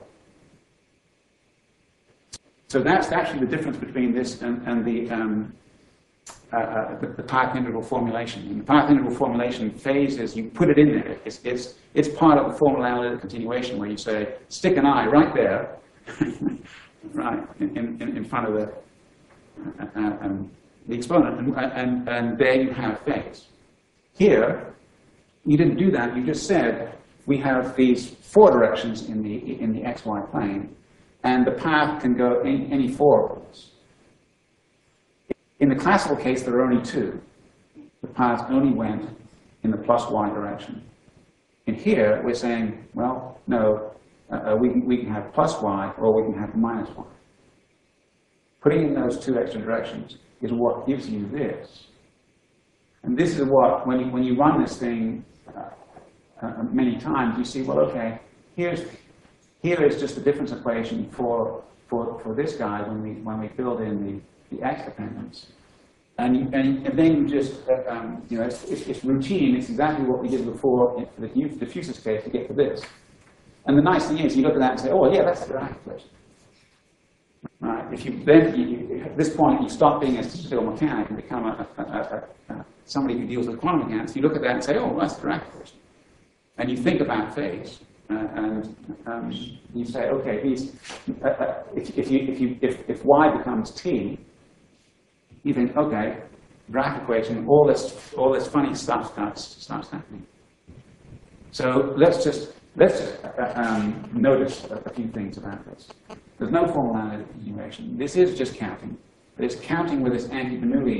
So that's actually the difference between this and, and the, um, uh, uh, the, the path integral formulation. In the path integral formulation, phase is, you put it in there. It's, it's, it's part of the formal analytic continuation where you say, stick an eye right there, right, in, in, in front of the, uh, uh, um, the exponent, and, and, and there you have phase. Here, you didn't do that. You just said, we have these four directions in the, in the xy plane, and the path can go in any four of those. In the classical case, there are only two. The paths only went in the plus y direction. And here, we're saying, well, no, uh, we, can, we can have plus y, or we can have minus y. Putting in those two extra directions is what gives you this. And this is what, when you, when you run this thing uh, uh, many times, you see, well, okay, here's, here is just the difference equation for, for, for this guy when we, when we build in the, the x dependence. And, you, and, and then you just, uh, um, you know, it's, it's, it's routine. It's exactly what we did before for the diffusive case to get to this. And the nice thing is, you look at that and say, oh, yeah, that's the right equation. Right? If you then, you, at this point, you stop being a statistical mechanic and become a, a, a, a, somebody who deals with quantum mechanics, you look at that and say, oh, well, that's the right equation. And you think about phase. Uh, and um, you say, okay, these, uh, uh, if, if, you, if, you, if, if y becomes t, you think, okay, Dirac equation, all this, all this funny stuff starts, starts happening. So let's just, let's uh, um, notice a, a few things about this. There's no formal analytic continuation. This is just counting, but it's counting with this anti-Bernoulli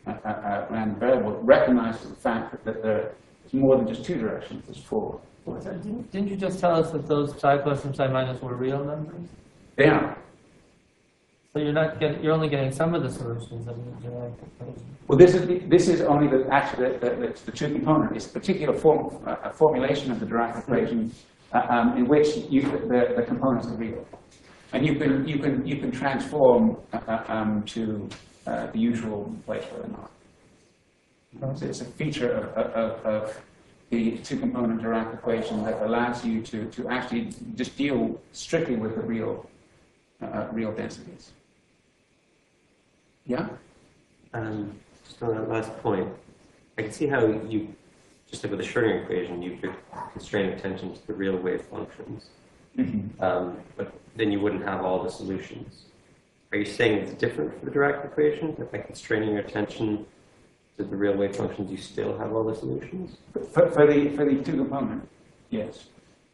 uh, uh, uh, random variable recognizes the fact that, that there's more than just two directions, there's four. Didn't, didn't you just tell us that those psi plus and psi minus were real numbers? They are. So you're not getting, you're only getting some of the solutions of the Dirac equation. Well, this is the, this is only the actually the, the, the, the two component. It's a particular form, uh, a formulation of the Dirac equation uh, um, in which you, the, the components are real, and you can you can you can transform uh, um, to uh, the usual place where they're not. So it's a feature of, of, of the two-component Dirac equation that allows you to to actually just deal strictly with the real uh, real densities. Yeah. Um, just on that last point, I can see how you, just like with the Schrödinger equation, you could constrain attention to the real wave functions, Mm-hmm. um, but then you wouldn't have all the solutions. Are you saying it's different for the Dirac equation, that by constraining your attention to the real wave functions, you still have all the solutions? For, for the for the two component, yes.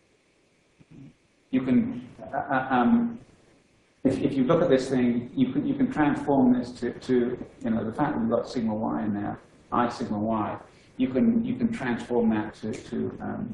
You can. Uh, um, If, if you look at this thing, you can you can transform this to, to you know the fact that we've got sigma y in there, I sigma y. You can you can transform that to to um,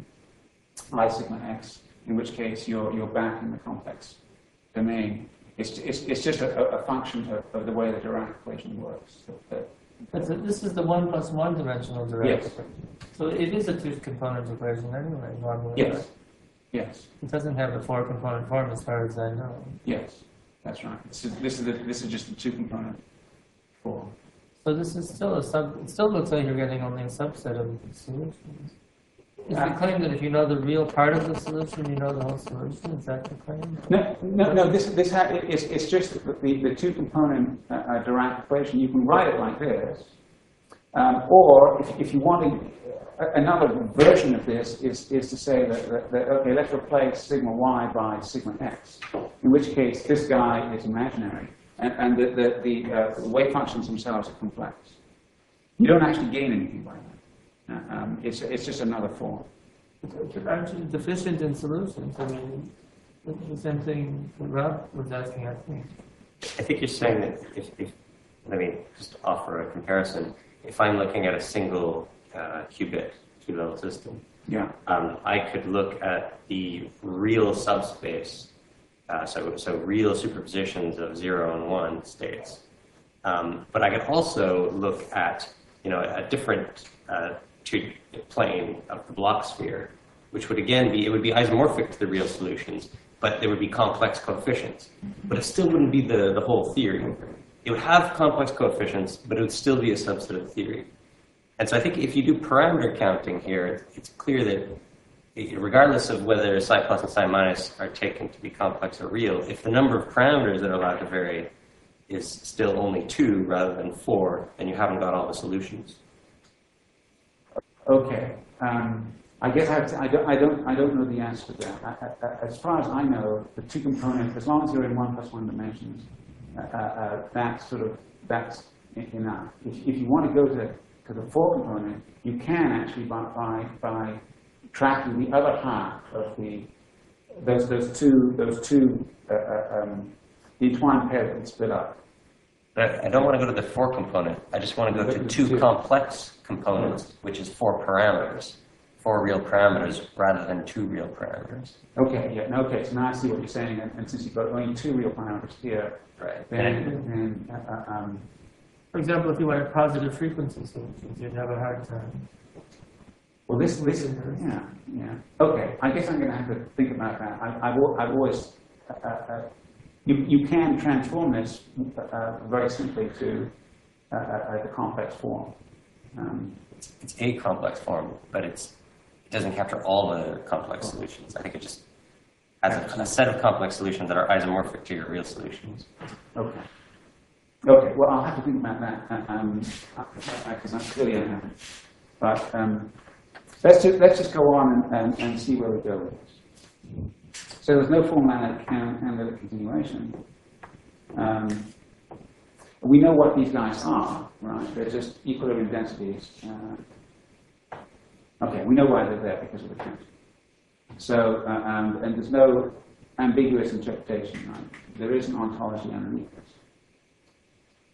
I sigma x, in which case you're you're back in the complex domain. It's it's, it's just a, a function of, of the way the Dirac equation works. So that, But th- this is the one plus one dimensional Dirac Yes. equation. So it is a two-component equation anyway, normally. yes, right? yes, It doesn't have a four-component form as far as I know. yes. That's right. This is this is the, this is just the two component form. So this is still a sub, it still looks like you're getting only a subset of the solutions. Is the claim that if you know the real part of the solution, you know the whole solution? Is that the claim? No, no, no. This, this ha it's, it's just the, the two-component uh, uh, Dirac equation. You can write it like this, um, or if, if you want to, uh, another version of this is is to say that, that, that okay, let's replace sigma y by sigma x. In which case, this guy is imaginary, and, and the the, the, uh, the wave functions themselves are complex. You don't actually gain anything by that. Uh, um, it's it's just another form. Aren't you deficient in solutions? I mean, it's the same thing Rob was asking, I think. I think you're saying that if, if let me just offer a comparison. If I'm looking at a single uh, qubit two-level system, Yeah. um, I could look at the real subspace, uh, so so real superpositions of zero and one states. Um, but I could also look at you know a different uh, two plane of the Bloch sphere, which would again be it would be isomorphic to the real solutions, but there would be complex coefficients. But it still wouldn't be the the whole theory. It would have complex coefficients, but it would still be a subset of the theory. And so I think if you do parameter counting here, it's clear that regardless of whether psi plus and psi minus are taken to be complex or real, if the number of parameters that are allowed to vary is still only two rather than four, then you haven't got all the solutions. Okay. Um, I guess I, I, don't, I, don't, I don't know the answer to that. I, I, as far as I know, the two components, as long as you're in one plus one dimensions, uh, uh, that's sort of, that's enough. If, if you want to go to, to the four component, you can actually by, by, by tracking the other half of the, those, those two, those two uh, uh, um, the entwined pair that can split up. But I don't want to go to the four component. I just want to go to two complex components, which is four parameters, four real parameters rather than two real parameters. Okay, yeah, no, okay, so now I see what you're saying, and, and since you've got only two real parameters here, Right. then, then uh, uh, um, For example, if you wanted positive frequency solutions, you'd have a hard time. well, this, this is, yeah, yeah. Okay, I guess I'm going to have to think about that. I, I've, al- I've always, uh, uh, you, you can transform this uh, very simply to uh, uh, the complex form. Um, It's, it's a complex form, but it's, it doesn't capture all the complex solutions. I think it just has a, a set of complex solutions that are isomorphic to your real solutions. okay. Okay, well, I'll have to think about that, uh, um, because I'm clearly unhappy. But um, let's, just, let's just go on and, and, and see where we go with this. So there's no formal analytic, analytic continuation. Um, we know what these guys are, right? They're just equilibrium densities. Uh, okay, we know why they're there because of the count. So, uh, um, and there's no ambiguous interpretation, right? There is an ontology underneath this.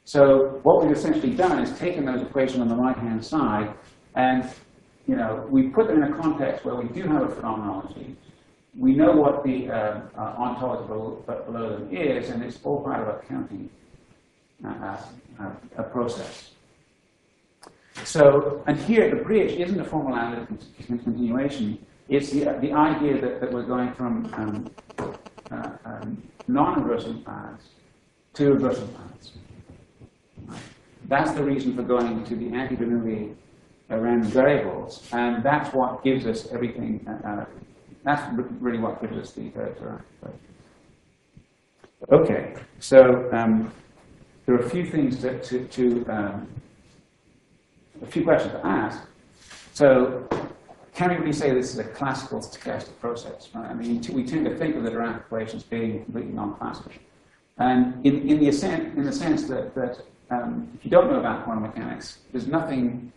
So what we've essentially done is taken those equations on the right-hand side, and you know, we put them in a context where we do have a phenomenology. We know what the uh, uh, ontology below, below them is, and it's all part of a counting uh, uh, a process. So, and here the bridge isn't a formal analytic continuation. It's the, the idea that, that we're going from um, uh, um, non-reversible paths to reversible paths. Right. That's the reason for going to the anti-Bernoulli uh, random variables, and that's what gives us everything. Uh, uh, that's really what gives us the character. Okay, so um, there are a few things to, to, to um, a few questions to ask. So, can we really say this is a classical stochastic process? Right? I mean, we tend to think of the Dirac equations being completely non-classical, and in, in the sense, in the sense that, that um, if you don't know about quantum mechanics, there's nothing,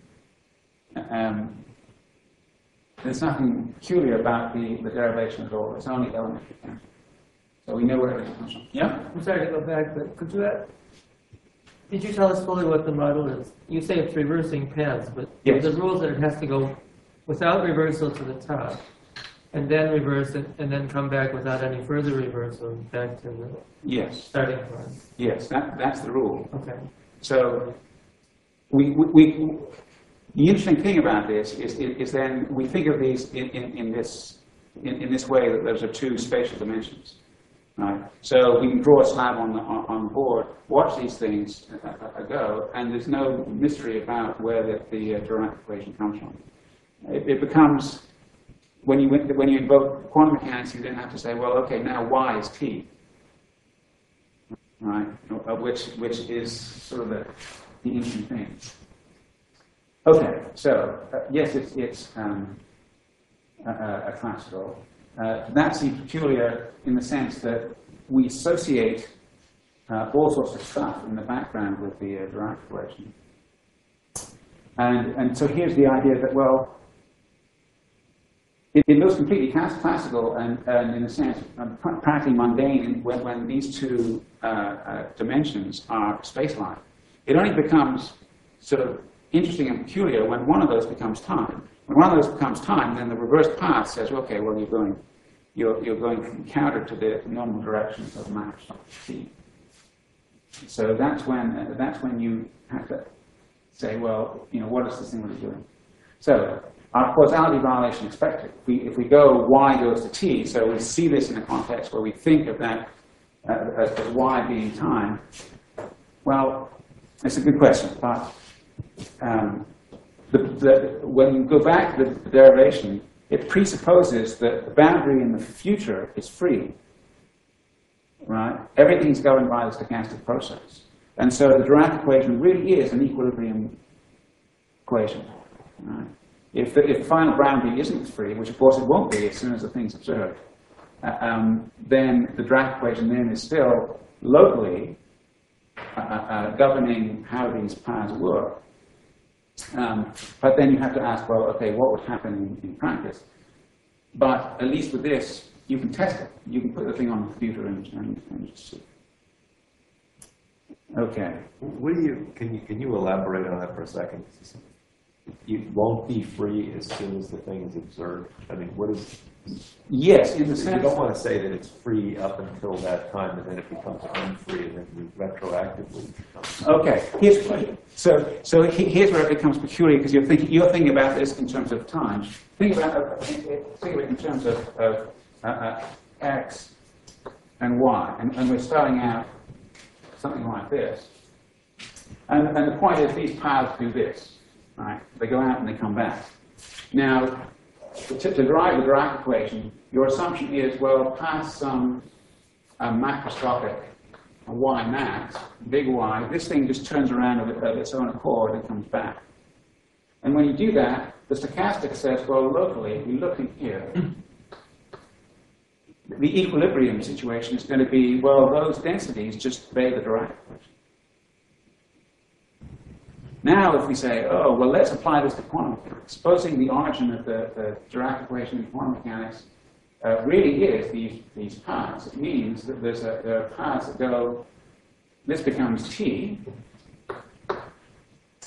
um, there's nothing peculiar about the, the derivation at all. It's only elementary mechanics. So we know where everything comes from. Yeah. I'm sorry to go back, but could you add? Did you tell us fully what the model is? You say it's reversing paths, but Yes. the rule is that it has to go without reversal to the top, and then reverse it, and then come back without any further reversal back to the Yes. starting point. Yes. That, that's the rule. Okay. So we, we, we the interesting thing about this is, is, is then we think of these in, in, in this in, in this way that those are two spatial dimensions. Right. So we can draw a slab on the on, on the board, watch these things uh, uh, go, and there's no mystery about where the, the uh, Dirac equation comes from. It, it becomes when you when you invoke quantum mechanics, you then have to say, well, okay, now y is t, right? Uh, which which is sort of the, the interesting thing. Okay, so uh, yes, it's it's um, a, a classical. Uh, that seems peculiar in the sense that we associate uh, all sorts of stuff in the background with the uh, Dirac equation. And, and so here's the idea that, well, it, it looks completely class classical and, and, in a sense, um, practically mundane when, when these two uh, uh, dimensions are spaceline. It only becomes sort of interesting and peculiar when one of those becomes time. When one of those becomes time, then the reverse path says, okay, well, you're going, you're, you're going counter to the normal direction of mass t. So that's when uh, that's when you have to say, well, you know, what is this thing really doing? So our causality violation expected. If we if we go y goes to t, so we see this in a context where we think of that uh, as, as y being time. Well, it's a good question, but. Um, The, the, when you go back to the derivation, it presupposes that the boundary in the future is free, right? Everything's governed by the stochastic process. And so the Dirac equation really is an equilibrium equation, right? If the, if the final boundary isn't free, which of course it won't be as soon as the thing's observed, uh, um, then the Dirac equation then is still locally uh, uh, governing how these paths work. Um, but then you have to ask, well, okay, what would happen in, in practice? But at least with this, you can test it. You can put the thing on the computer and, and, and just see. Okay. What do you, can you, can you elaborate on that for a second? It won't be free as soon as the thing is observed. I mean, what is... Yes, in the You sense... don't want to say that it's free up until that time, and then it becomes unfree, and then you retroactively becomes... Okay, here's, so, so here's where it becomes peculiar, because you're thinking, you're thinking about this in terms of time. Think about, think of it in terms of, of uh, uh, x and y, and, and we're starting out something like this. And, and the point is these paths do this, right? They go out and they come back. Now, to, to derive the Dirac equation, your assumption is, well, past some um, macroscopic y max, big Y, this thing just turns around of, it, of its own accord and comes back. And when you do that, the stochastic says, well, locally, if we look in here, the equilibrium situation is going to be, well, those densities just obey the Dirac equation. Now, if we say, oh, well, let's apply this to quantum mechanics, supposing the origin of the, the Dirac equation in quantum mechanics uh, really is these, these paths, it means that there's a, there are paths that go, this becomes t,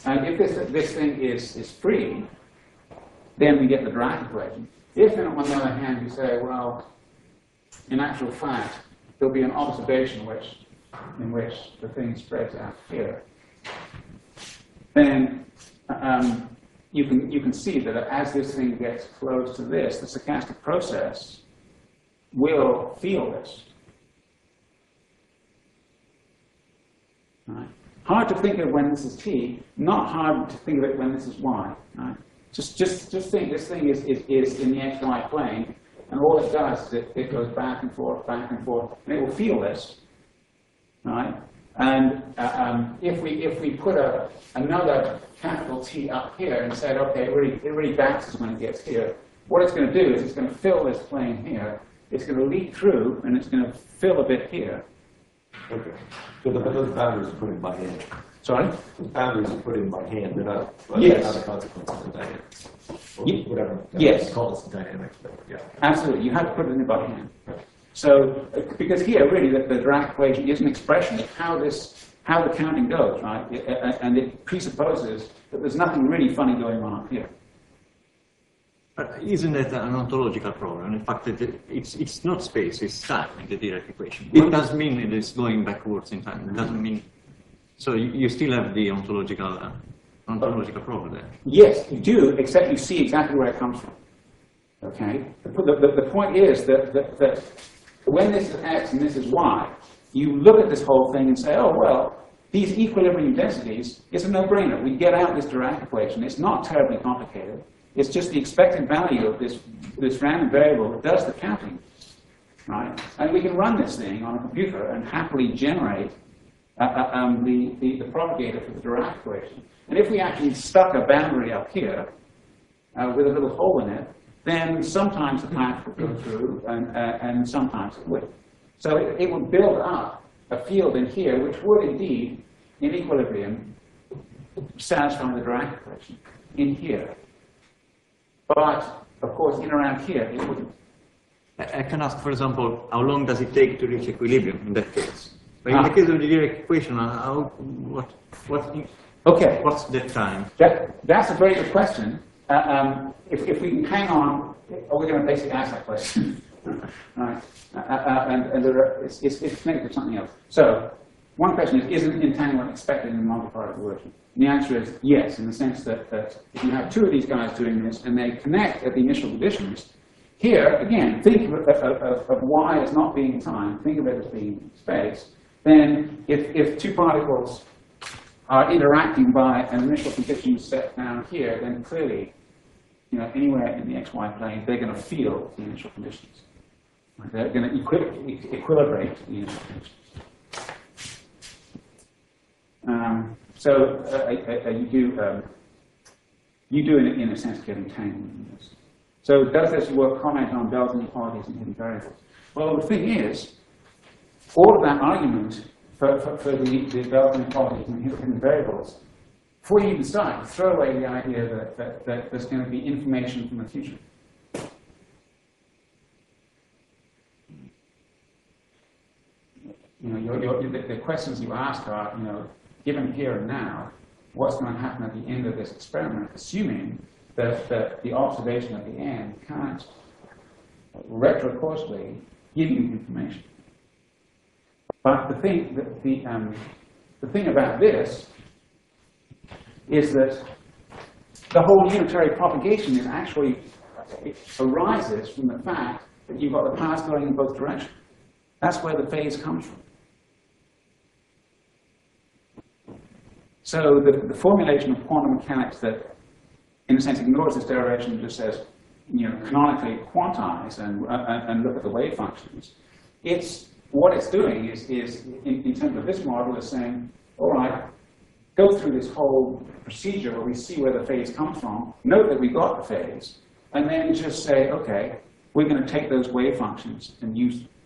And if this, this thing is, is free, then we get the Dirac equation. If then, on the other hand, you say, well, in actual fact, there'll be an observation which, in which the thing spreads out here, then um, you can you can see that as this thing gets close to this, the stochastic process will feel this. Right? Hard to think of when this is t, not hard to think of it when this is y. Right? Just just just think this thing is, is, is in the xy plane, and all it does is it, it goes back and forth, back and forth, and it will feel this. Right? And uh, um, if we if we put a another capital T up here and said, okay, it really it really bounces when it gets here, what it's going to do is it's going to fill this plane here. It's going to leak through, and it's going to fill a bit here. Okay. So the, those boundaries are put in by hand. Sorry? Those boundaries are put in by hand. They're not, well, Yes. they're not a consequence of the dynamics. Or Ye- whatever. yes. Call it the dynamics, but yeah. Absolutely, you have to put it in by hand. So, uh, because here really the, the Dirac equation is an expression of how this, how the counting goes, right? It, uh, and it presupposes that there's nothing really funny going on up here. Uh, isn't that an ontological problem? In fact, it, it's, it's not space, it's time in the Dirac equation. It doesn't mean it is going backwards in time. It doesn't mean... So you, you still have the ontological, uh, ontological problem there. Yes, you do, except you see exactly where it comes from. Okay? The, the, the point is that, that, that when this is x and this is y, you look at this whole thing and say, oh, well, these equilibrium densities, it's a no-brainer. We get out this Dirac equation. It's not terribly complicated. It's just the expected value of this, this random variable that does the counting, right? And we can run this thing on a computer and happily generate uh, uh, um, the, the, the propagator for the Dirac equation. And if we actually stuck a boundary up here uh, with a little hole in it, then sometimes the path would go through and, uh, and sometimes it would. So it, it would build up a field in here which would indeed, in equilibrium, satisfy the Dirac equation in here. But, of course, in around here, it wouldn't. I I can ask, for example, how long does it take to reach equilibrium in that case? But in Ah. the case of the Dirac equation, uh, how, what, what, Okay, what's that time? that, that's a very good question. Uh, um, if, if we can hang on, or we're going to basically ask that question. Right. Uh, uh, and and there are, it's, it's, it's connected to something else. So, one question is, isn't entanglement expected in the multi-particle version? And the answer is yes, in the sense that, that if you have two of these guys doing this and they connect at the initial conditions, here, again, think of, of, of, of y as not being time, think of it as being space, then if, if two particles are interacting by an initial condition set down here, then clearly, you know, anywhere in the xy plane, they're going to feel the initial conditions. They're going to equi equilibrate the initial conditions. Um, so uh, uh, you do, um, you do in, in a sense get entangled in this. So does this work comment on bells inequalities and hidden variables? Well, the thing is, all of that argument for, for, for the, the bells inequalities and hidden variables, before you even start, throw away the idea that, that, that there's going to be information from the future. You know, your, your, the, the questions you ask are, you know, given here and now, what's going to happen at the end of this experiment, assuming that, that the observation at the end can't retrocausally give you information. But the thing, the, the, um, the thing about this is that the whole unitary propagation is actually, it arises from the fact that you've got the paths going in both directions. That's where the phase comes from. So the, the formulation of quantum mechanics that, in a sense, ignores this derivation and just says, you know, canonically quantize and, uh, and look at the wave functions, it's, what it's doing is, is in, in terms of this model, is saying, all right, go through this whole procedure where we see where the phase comes from, note that we got the phase, and then just say, okay, we're going to take those wave functions and use them.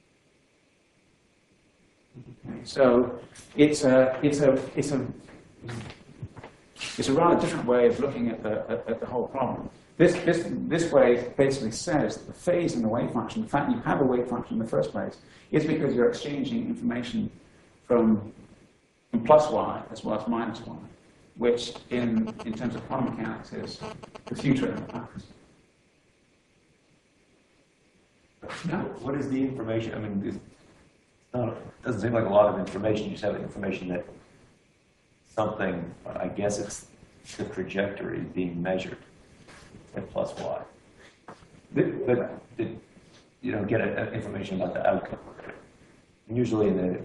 Okay, so it's a, it's a, it's a, it's a rather different way of looking at the, at, at the whole problem. This, this, this way basically says that the phase in the wave function, the fact you have a wave function in the first place, is because you're exchanging information from, from plus y as well as minus y. which in, in terms of quantum mechanics is the future and the past. No. What is the information? I mean, it's not, it doesn't seem like a lot of information. You just have information that something, I guess it's the trajectory being measured at plus y. But, but it, you don't get a, a information about the outcome. And usually the,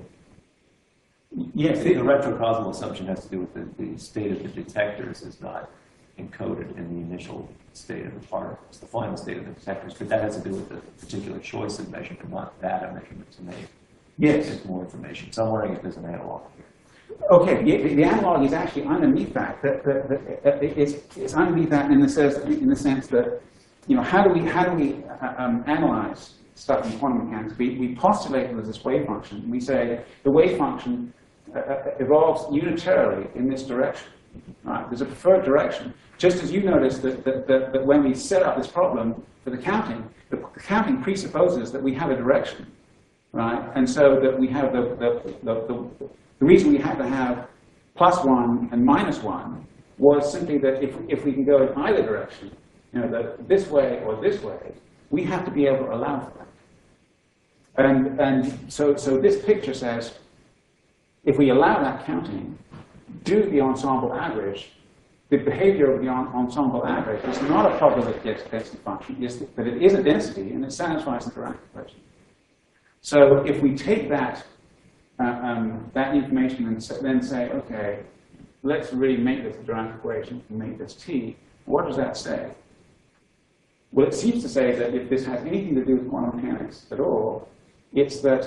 Yes, the retrocausal assumption has to do with the, the state of the detectors is not encoded in the initial state of the particles, the final state of the detectors, but that has to do with the particular choice of measurement, not that a measurement to make. yes. It's more information. So I'm wondering if there's an analog here. Okay, the, the analog is actually underneath that. That, that, that, that it's, it's underneath that in the sense, in the sense that, you know, how do we how do we uh, um, analyze stuff in quantum mechanics? We we postulate it as this wave function. We say the wave function uh, evolves unitarily in this direction. Right? There's a preferred direction. Just as you noticed that, that, that, that when we set up this problem for the counting, the, the counting presupposes that we have a direction, right? And so that we have the the the, the The reason we had to have plus one and minus one was simply that if, if we can go in either direction, you know, that this way or this way, we have to be able to allow for that. And, and so, so this picture says, if we allow that counting, do the ensemble average, the behavior of the en ensemble average is not a probability density function, it's the, but it is a density and it satisfies the Dirac equation. So if we take that Uh, um, that information and then say, okay, let's really make this a Dirac equation and make this T. What does that say? Well, it seems to say that if this has anything to do with quantum mechanics at all, it's that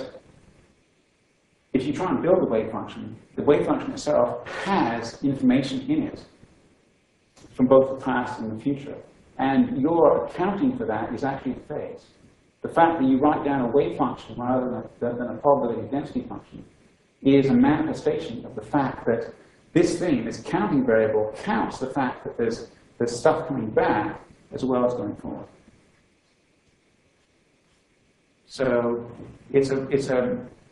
if you try and build a wave function, the wave function itself has information in it from both the past and the future. And your accounting for that is actually the phase. The fact that you write down a wave function rather than a, than a probability density function is a manifestation of the fact that this thing, this counting variable, counts the fact that there's, there's stuff coming back as well as going forward. So it's a, it's a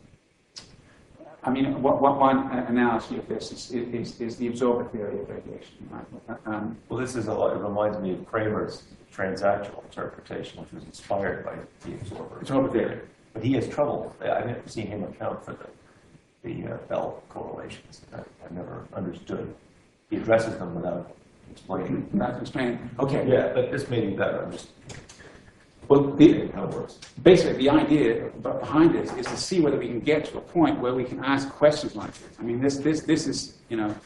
I mean, what, what one analogy of this is, is, is the absorber theory of radiation. Right? Um, Well, this is a lot, it reminds me of Kramer's transactional interpretation, which was inspired by the absorber. absorber theory. But he has trouble. I've never seen him account for the, the uh, Bell correlations. I, I've never understood. He addresses them without explaining. That's explaining. Okay. Yeah, but this may be better. I'm just Well, the, how it works. basically, the idea behind this is to see whether we can get to a point where we can ask questions like this. I mean, this, this, this is, you know,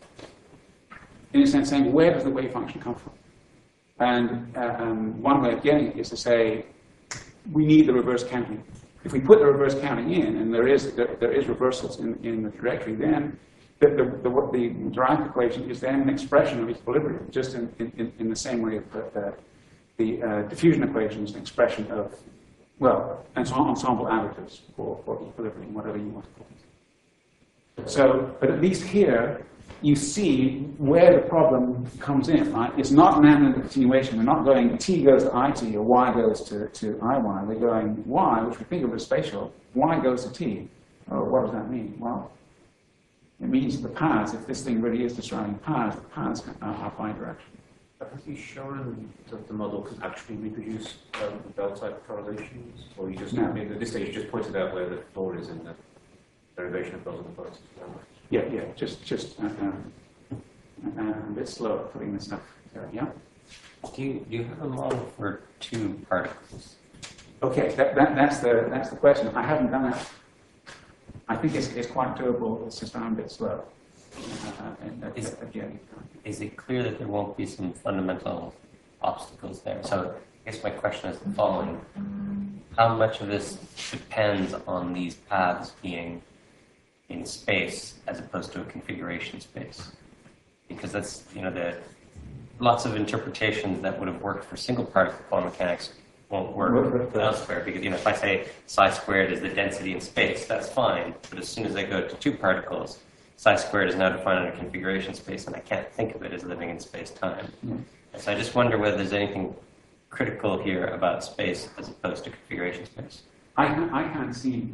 in a sense, saying where does the wave function come from? And uh, um, one way of getting it is to say we need the reverse counting. If we put the reverse counting in, and there is there, there is reversals in, in the trajectory, then the, the, the, the Dirac equation is then an expression of equilibrium, just in, in, in the same way that the, the uh, diffusion equation is an expression of, well, ensemble averages or, or equilibrium, whatever you want to call it. So, but at least here, you see where the problem comes in, right? It's not an analytic continuation. We're not going t goes to it or y goes to, to iy. We're going y, which we think of as spatial, y goes to t. Oh, what does that mean? Well, it means the paths, if this thing really is describing paths, the paths are, are bidirectional. Have you shown that the model can actually reproduce um, Bell-type correlations? Or you just, No. I mean, at this stage, you just pointed out where the flaw is in the derivation of those and the first. Yeah, yeah, just, just uh, um, uh, a bit slow at putting this stuff there, yeah? Do you, do you have a model for two particles? Okay, that, that, that's, the, that's the question. I haven't done that. I think it's, it's quite doable, it's just I'm a bit slow. Uh, and, uh, Is- again. Is it clear that there won't be some fundamental obstacles there? So I guess my question is the following. How much of this depends on these paths being in space as opposed to a configuration space? Because that's, you know, the lots of interpretations that would have worked for single particle quantum mechanics won't work elsewhere. Because, you know, if I say psi squared is the density in space, that's fine. But as soon as I go to two particles, psi squared is now defined in a configuration space, and I can't think of it as living in space-time. Yeah. And so I just wonder whether there's anything critical here about space as opposed to configuration space. I, can't- I can't see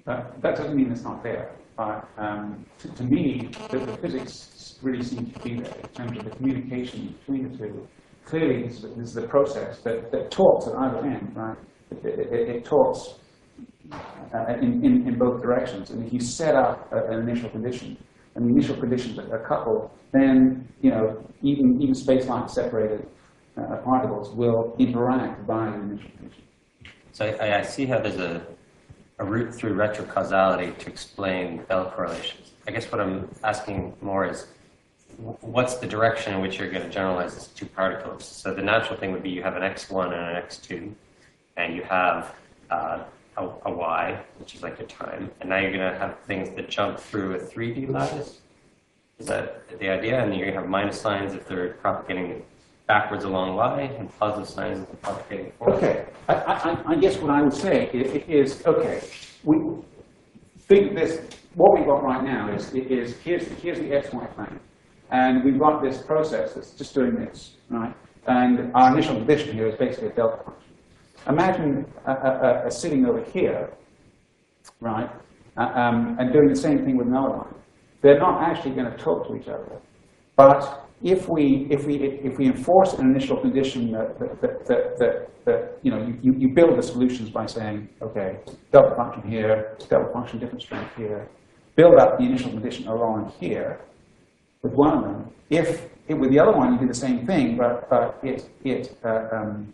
Uh, that doesn't mean it's not there. But um, to, to me, the, the physics really seem to be there in terms of the communication between the two. Clearly, this, this is a process that, that talks at either end, right? It, it, it talks uh, in, in, in both directions. And if you set up a, an initial condition, and the initial conditions are coupled, then you know even even space-like separated uh, particles will interact by an initial condition. So I, I see how there's a, a route through retrocausality to explain Bell correlations. I guess what I'm asking more is, what's the direction in which you're going to generalize these two particles? So the natural thing would be you have an x one and an x two, and you have uh, a, a y, which is like your time, and now you're going to have things that jump through a three D lattice. Is that the idea? And you're going to have minus signs if they're propagating backwards along y, and positive signs if they're propagating forward. Okay, I, I, I guess what I would say is, is okay, we think this, what we've got right now is, is here's, here's the xy plane. And we've got this process that's just doing this, right? And our initial condition here is basically a delta function. Imagine a, a, a sitting over here, right, uh, um, and doing the same thing with another line. They're not actually going to talk to each other. But if we if we if we enforce an initial condition that that that, that, that, that you know you, you build the solutions by saying, okay, delta function here, delta function different strength here, build up the initial condition along here. With one of them, if it, with the other one you do the same thing, but but it it uh, um,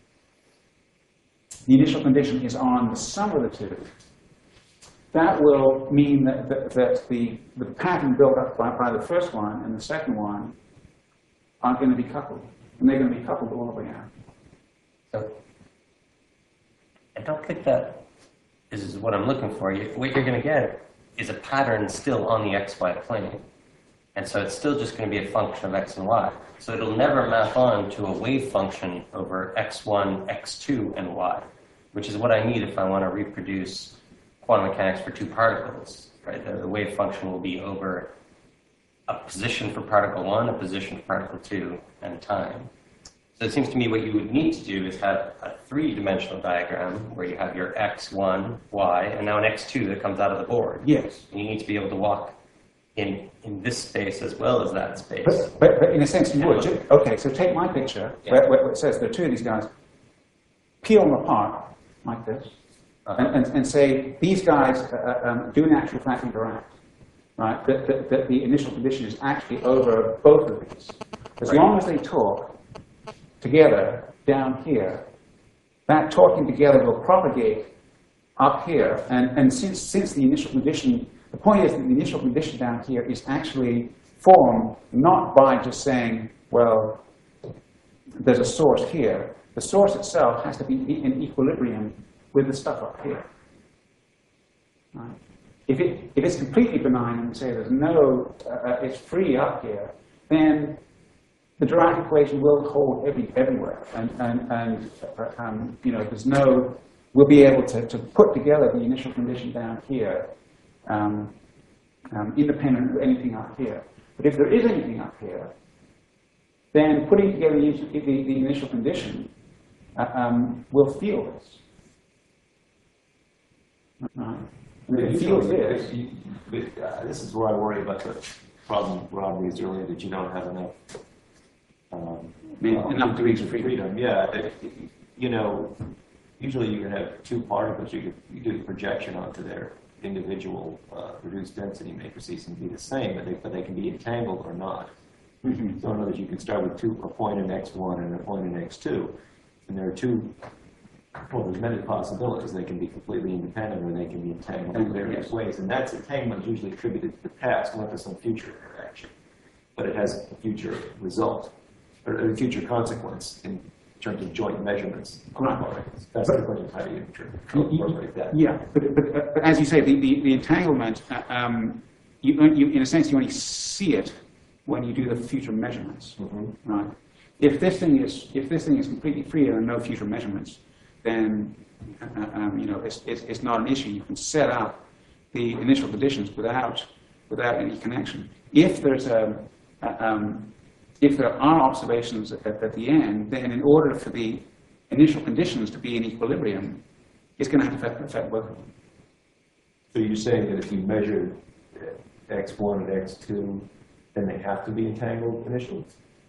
the initial condition is on the sum of the two. That will mean that that, that the the pattern built up by, by the first one and the second one are going to be coupled, and they're going to be coupled all the way out. So I don't think that is what I'm looking for. You, what you're going to get is a pattern still on the xy plane. And so it's still just going to be a function of x and y. So it'll never map on to a wave function over x one, x two, and y, which is what I need if I want to reproduce quantum mechanics for two particles. Right? The, the wave function will be over a position for particle one, a position for particle two, and time. So it seems to me what you would need to do is have a three-dimensional diagram where you have your x one, y, and now an x two that comes out of the board. Yes. And you need to be able to walk in, in this space as well as that space. But, but, but in a sense you would. Okay, so take my picture, Yeah. where, where it says there are two of these guys, peel them apart like this, Uh-huh. and, and, and say these guys uh, um, do in actual fact interact. Right? That, that, that the initial condition is actually over both of these. As Right. long as they talk together down here, that talking together will propagate up here. And, and since, since the initial condition, the point is that the initial condition down here is actually formed not by just saying, well, there's a source here. The source itself has to be in equilibrium with the stuff up here. Right? If, it, if it's completely benign and say there's no, uh, it's free up here, then the Dirac equation will hold every, everywhere. And, and, and uh, um, you know, there's no, we'll be able to, to put together the initial condition down here um, um, independent of anything up here. But if there is anything up here, then putting together the, the, the initial condition uh, um, will feel this. Right? And if it feels this, You- but, uh, This is where I worry about the problem Rob raised earlier, that you don't have enough um, Maybe enough degrees of freedom. freedom. Yeah, that, you know, usually you can have two particles, you could you do the projection onto their individual uh, reduced density matrices and be the same, but they, but they can be entangled or not. Mhm. So in other words, you can start with two, a point in x one and a point in x two, and there are two, well, there's many possibilities. They can be completely independent or they can be entangled in various Yes. ways, and that's entanglement is usually attributed to the past, not to some future interaction. But it has a future result, or a future consequence in terms of joint measurements. Right. That's the question, how do you incorporate that? Yeah, but, but, uh, but as you say, the, the, the entanglement, uh, um, you, you, in a sense, you only see it when you do the future measurements, Mhm. right? If this thing is, if this thing is completely free and there are no future measurements, then uh, um, you know it's, it's, it's not an issue. You can set up the initial conditions without without any connection. If there's a, a um, if there are observations at, at the end, then in order for the initial conditions to be in equilibrium, it's going to have to affect, affect both of them. So you're saying that if you measure X one and X two, then they have to be entangled initially?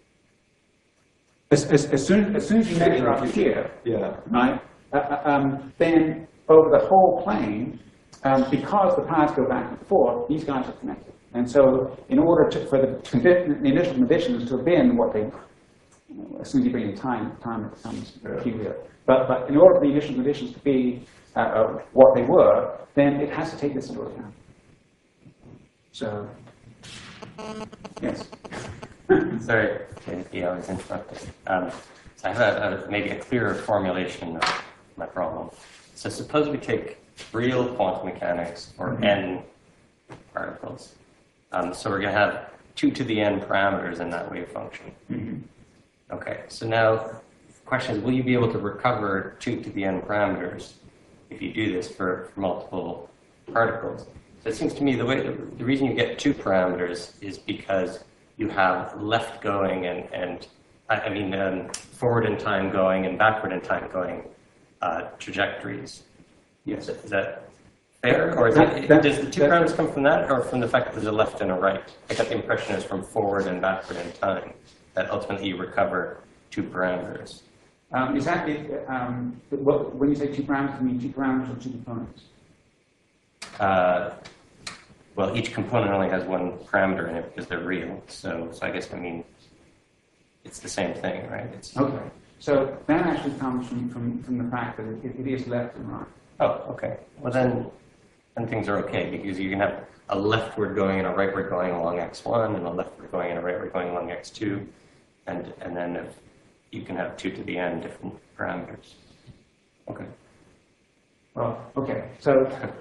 As, as, as, soon, as soon as you measure up here, Yeah. right, uh, uh, um, then over the whole plane, um, because the paths go back and forth, these guys are connected. And so in order to, for the, condi the initial conditions to have been what they, as soon as you bring in time, time becomes peculiar. But, but in order for the initial conditions to be uh, uh, what they were, then it has to take this into account. So, yes. Sorry, yeah, I was interrupted. Um, so I have a, a, maybe a clearer formulation of my problem. So suppose we take real quantum mechanics for mm-hmm. n particles. Um, so we're going to have two to the n parameters in that wave function. Mm-hmm. Okay, so now the question is, will you be able to recover two to the n parameters if you do this for, for multiple particles? So it seems to me the way the, the reason you get two parameters is because you have left going and, and I, I mean um, forward in time going and backward in time going uh, trajectories. Yes. Is that fair? Or is that, it, that, does the two that, parameters come from that, or from the fact that there's a left and a right? I got the impression it's from forward and backward in time that ultimately you recover two parameters. Um, is that it, um, what, when you say two parameters, you mean two parameters or two components? Uh, well, each component only has one parameter in it because they're real. So, so I guess I mean it's the same thing, right? It's, okay. So that actually comes from, from, from the fact that it, it is left and right. Oh, okay. Well, then, then things are okay because you can have a leftward going and a rightward going along x one, and a leftward going and a rightward going along x two, and and then if you can have two to the n different parameters. Okay. Well, okay. So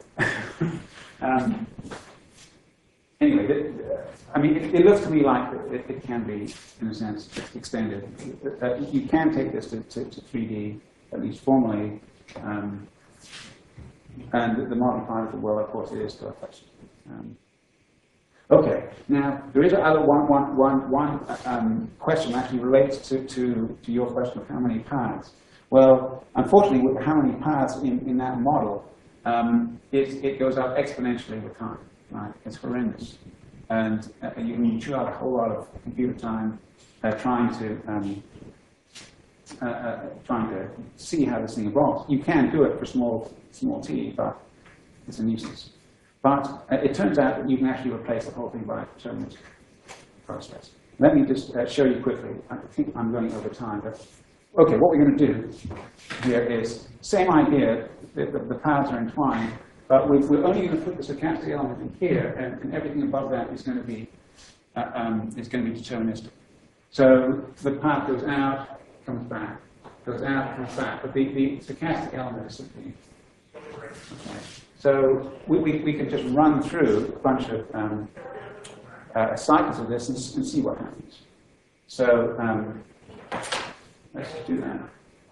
um, anyway, it, uh, I mean, it, it looks to me like it, it can be, in a sense, extended. Uh, you can take this to, to, to three D, at least formally. Um, and the modern particle, well, of course, it is still a question. Um, okay, now there is another one, one, one, one um, question that actually relates to, to, to your question of how many paths. Well, unfortunately, with how many paths in, in that model, um, it, it goes up exponentially with time. Right? It's horrendous. And uh, you, you chew out a whole lot of computer time uh, trying to um, uh, uh, trying to see how this thing evolves. You can do it for small small t, but it's a nuisance. But uh, it turns out that you can actually replace the whole thing by a deterministic process. Let me just uh, show you quickly. I think I'm running over time, but okay, what we're going to do here is same idea. The, the, the paths are entwined, but we, we're only going to put the stochastic element in here, and, and everything above that is going to be uh, um, is going to be deterministic. So the path goes out, comes back, goes out, comes back, but the, the stochastic element is simply. Okay. So we, we, we can just run through a bunch of um, uh, cycles of this and, and see what happens. So um, let's do that.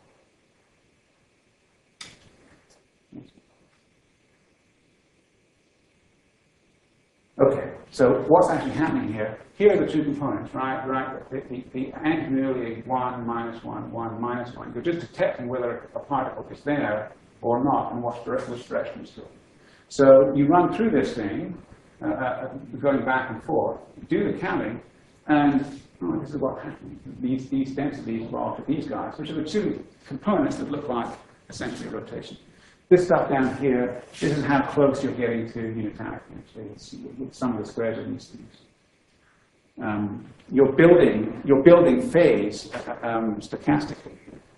Okay, so what's actually happening here? Here are the two components, right? Right. The, the, the antinuclear one, minus one, one, minus one. You're just detecting whether a particle is there or not, and which direction it's going. So you run through this thing, uh, uh, going back and forth, do the counting, and oh, this is what happens. These, these densities belong to these guys, which are the two components that look like essentially rotation. This stuff down here, this is how close you're getting to unitarity, actually. It's, it's some of the squares of these things. Um, you're building, you're building phase uh, um, stochastically.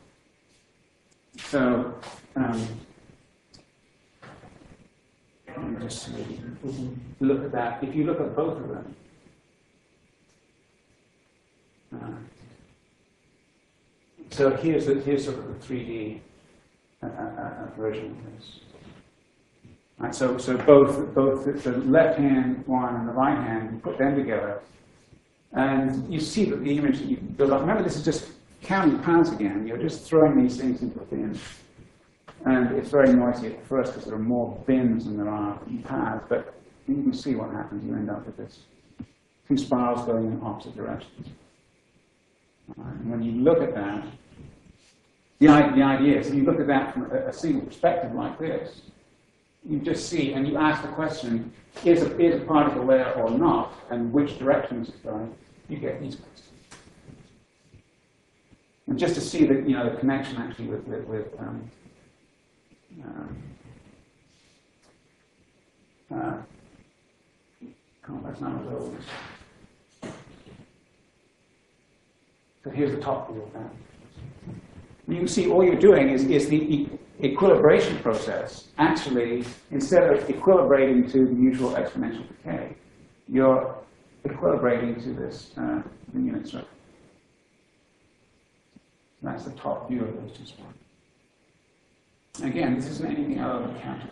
So, um, let me just see, look at that. If you look at both of them, uh, so here's the, here's sort of the three D uh, uh, version of this. Right, so so both both the left hand one and the right hand, you put them together, and you see that the image that you build up. Remember, this is just counting paths again. You're just throwing these things into a bin. And it's very noisy at first because there are more bins than there are paths, but you can see what happens. You end up with this two spirals going in opposite directions. Right. And when you look at that, the, the idea is if you look at that from a, a single perspective like this, you just see, and you ask the question, is a, is a particle there or not, and which direction is it going, you get these questions. And just to see the, you know, the connection actually with, with, with um, um, uh, complex numbers over. So here's the top view of that. You can see all you're doing is, is the e equilibration process. Actually, instead of equilibrating to the usual exponential decay, you're equilibrating to this uh, unit circle. That's the top view of those two spots. Again, this isn't anything other than counting.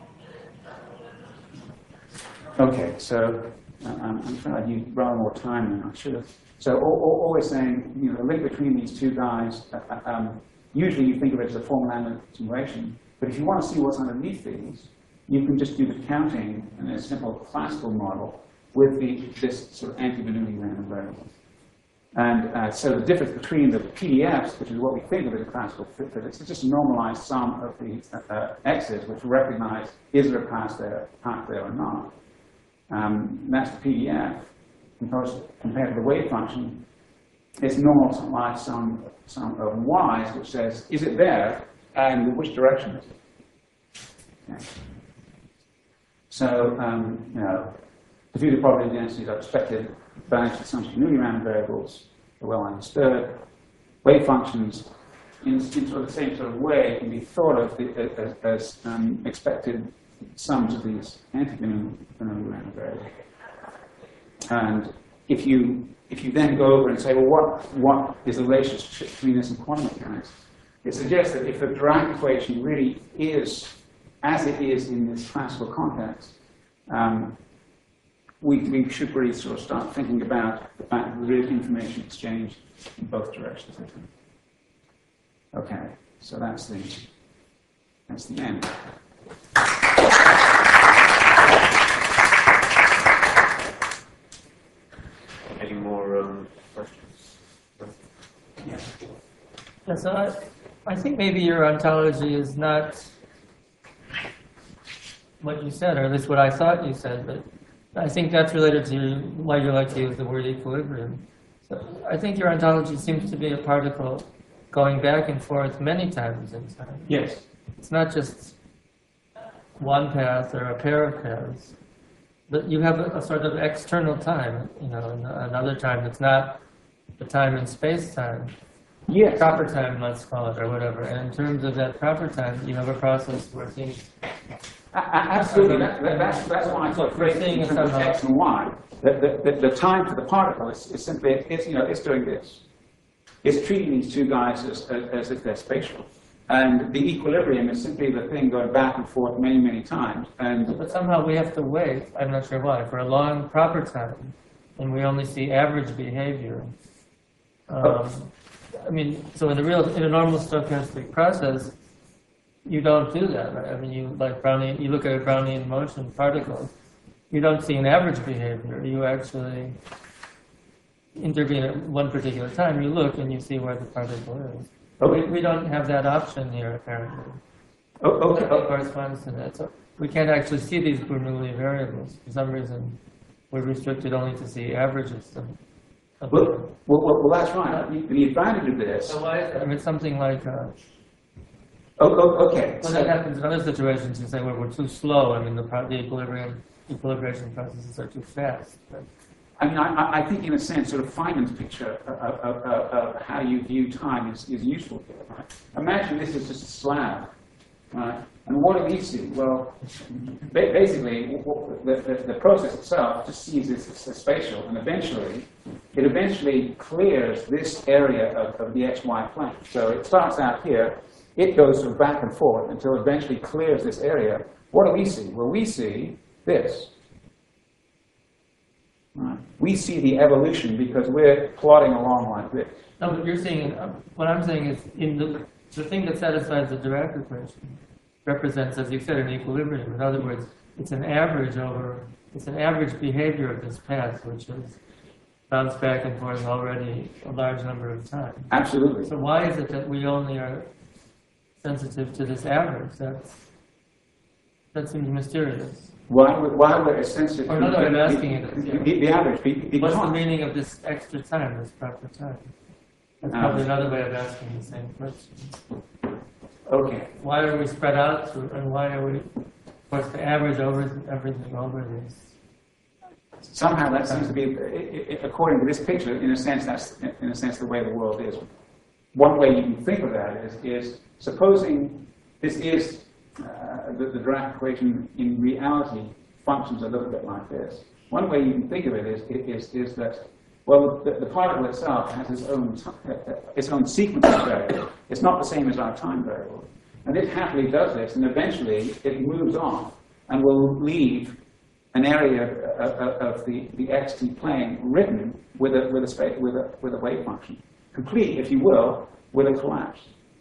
Okay, so uh, I'm, I'm trying to use rather more time than I should have. So always saying, you know, the link between these two guys, uh, um, usually you think of it as a formal analytic simulation, but if you want to see what's underneath these, you can just do the counting in a simple classical model with the, this sort of anti-Bernoulli random variable. And uh, so the difference between the P D Fs, which is what we think of as a classical physics, is just a normalized sum of the uh, x's, which recognize is there a path there, path there or not. Um, that's the P D F. Because compared to the wave function, it's normalized sum, sum of y's, which says, is it there, and which direction is it? Okay. So, um, you know, diffusive probability densities are expected, Banach assumption Bernoulli random variables are well understood. Wave functions, in, in sort of the same sort of way, can be thought of as, as um, expected sums of these anti-Bernoulli random variables. And if you if you then go over and say, well, what what is the relationship between this and quantum mechanics? It suggests that if the Dirac equation really is as it is in this classical context, um, we we should really sort of start thinking about the fact that there is information exchange in both directions. Okay, so that's the that's the end. Any more um, questions? Yeah. Yeah, so I, I think maybe your ontology is not what you said, or at least what I thought you said, but I think that's related to why you like to use the word equilibrium. So I think your ontology seems to be a particle going back and forth many times in time. Yes. It's not just one path or a pair of paths, but you have a, a sort of external time, you know, and another time that's not the time in space-time. Yes. Proper time, let's call it, or whatever. And in terms of that proper time, you have a process where things... A- Absolutely. That, that, that's, that's why I thought We're seeing in it terms of somehow. x and y. The, the, the, the time for the particle is, is simply, it's, you know, it's doing this. It's treating these two guys as, as, as if they're spatial. And the equilibrium is simply the thing going back and forth many, many times. And But somehow we have to wait, I'm not sure why, for a long proper time, and we only see average behavior. Um, I mean, so in the real, in a normal stochastic process, you don't do that, right? I mean, you like Brownian, you look at a Brownian motion particle, you don't see an average behavior. You actually intervene at one particular time. You look and you see where the particle is. But we, we don't have that option here, apparently. oh, okay, That corresponds to that. So we can't actually see these Bernoulli variables. For some reason, we're restricted only to see averages of, of well, them. well, well, well, that's right. The, the advantage of this. So why is that? I mean, something like, uh, Oh, oh, okay. well, that happens in other situations. You say, well, we're too slow. I mean, the, pro- the equilibrium, equilibration processes are too fast. But I mean, I, I think in a sense, sort of Feynman's picture of, of, of, of how you view time is, is useful here, right? Imagine this is just a slab, right? And what do we see? Well, ba- basically, w- w- the, the, the process itself just sees this as spatial, and eventually, it eventually clears this area of, of the X Y plane. So it starts out here, it goes sort of back and forth until it eventually clears this area. What do we see? Well, we see this. Right. We see the evolution because we're plodding along like this. no, but you're saying, uh, what I'm saying is, in the the thing that satisfies the Dirac equation represents, as you said, an equilibrium. In other words, it's an average over, it's an average behavior of this path, which is bounced back and forth already a large number of times. Absolutely. So why is it that we only are sensitive to this average? That's That seems mysterious. Why, would- why would a sensitive... Or another way of asking it is, yeah. The, the average, be- because... What's the meaning of this extra time, this proper time? That's Um, probably another way of asking the same question. Okay. Why are we spread out, to, and why are we forced to average over everything over these? Somehow that seems to be, i- i- according to this picture, in a sense, that's in a sense the way the world is. One way you can think of that is, is supposing this is uh, the, the Dirac equation in reality functions a little bit like this. One way you can think of it is, is, is that, well, the, the particle itself has its own, t- its own sequence of variables. It's not the same as our time variable. And it happily does this, and eventually it moves on and will leave an area of, of the, the X T plane written with a, with, a space, with, a, with a wave function, complete, if you will, with a collapse.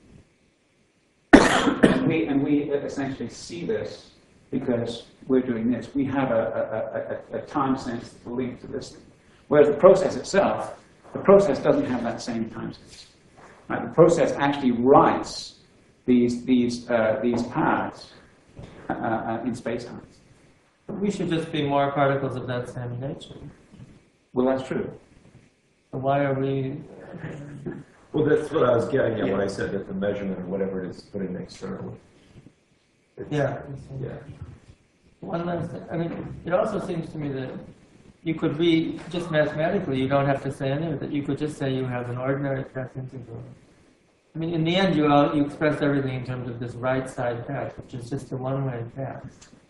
and, we, and we essentially see this because we're doing this. We have a, a, a, a time sense linked to this thing. Whereas the process itself, the process doesn't have that same time sense. Right? The process actually writes these, these, uh, these paths uh, uh, in space-time. We should just be more particles of that same nature. Well, that's true. So why are we... Well, that's what I was getting at when I said that the measurement or whatever it is put in externally. Yeah. Yeah. One last thing. I mean, it also seems to me that you could be, just mathematically, you don't have to say any of it. You could just say you have an ordinary path integral. I mean, in the end, you, all, you express everything in terms of this right side path, which is just a one-way path.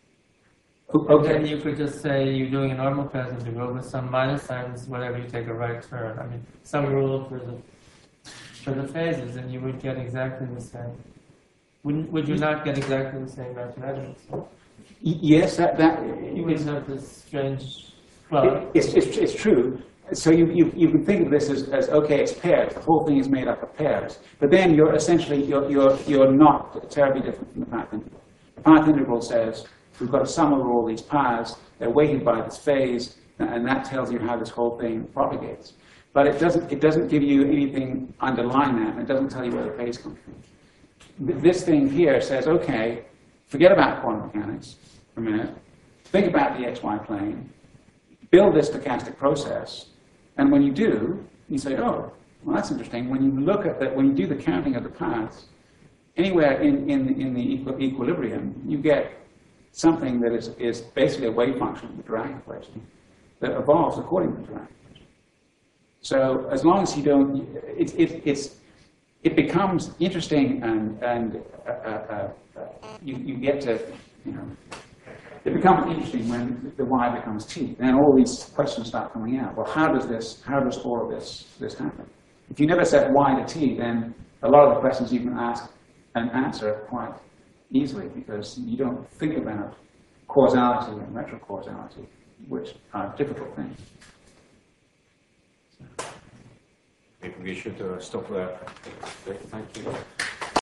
And then you could just say you're doing a normal path integral with some minus signs whenever you take a right turn. I mean, some rule for the for the phases, and you would get exactly the same. Wouldn't, would you not get exactly the same mathematics? Y- Yes, that, that You would have this strange... Well, it, it's, it's, it's true. So you, you, you can think of this as, as, okay, it's pairs. The whole thing is made up of pairs. But then you're essentially, you're, you're, you're not terribly different from the path integral. The path integral says, we've got a sum over all these paths, they're weighted by this phase, and that tells you how this whole thing propagates. But it doesn't, it doesn't give you anything underlying that, and it doesn't tell you where the phase comes from. Th- This thing here says, okay, forget about quantum mechanics for a minute, think about the X Y plane, build this stochastic process, and when you do, you say, oh, well, that's interesting. When you look at that, when you do the counting of the paths, anywhere in, in, in the equi- equilibrium, you get something that is, is basically a wave function of the Dirac equation that evolves according to the Dirac equation. So as long as you don't, it, it, it's, it becomes interesting and, and uh, uh, uh, you, you get to, you know, it becomes interesting when the Y becomes T. And all these questions start coming out. Well, how does this, how does all of this, this happen? If you never set Y to T, then a lot of the questions you can ask and answer quite easily because you don't think about causality and retrocausality, which are difficult things. Maybe we should uh, stop there. Thank you.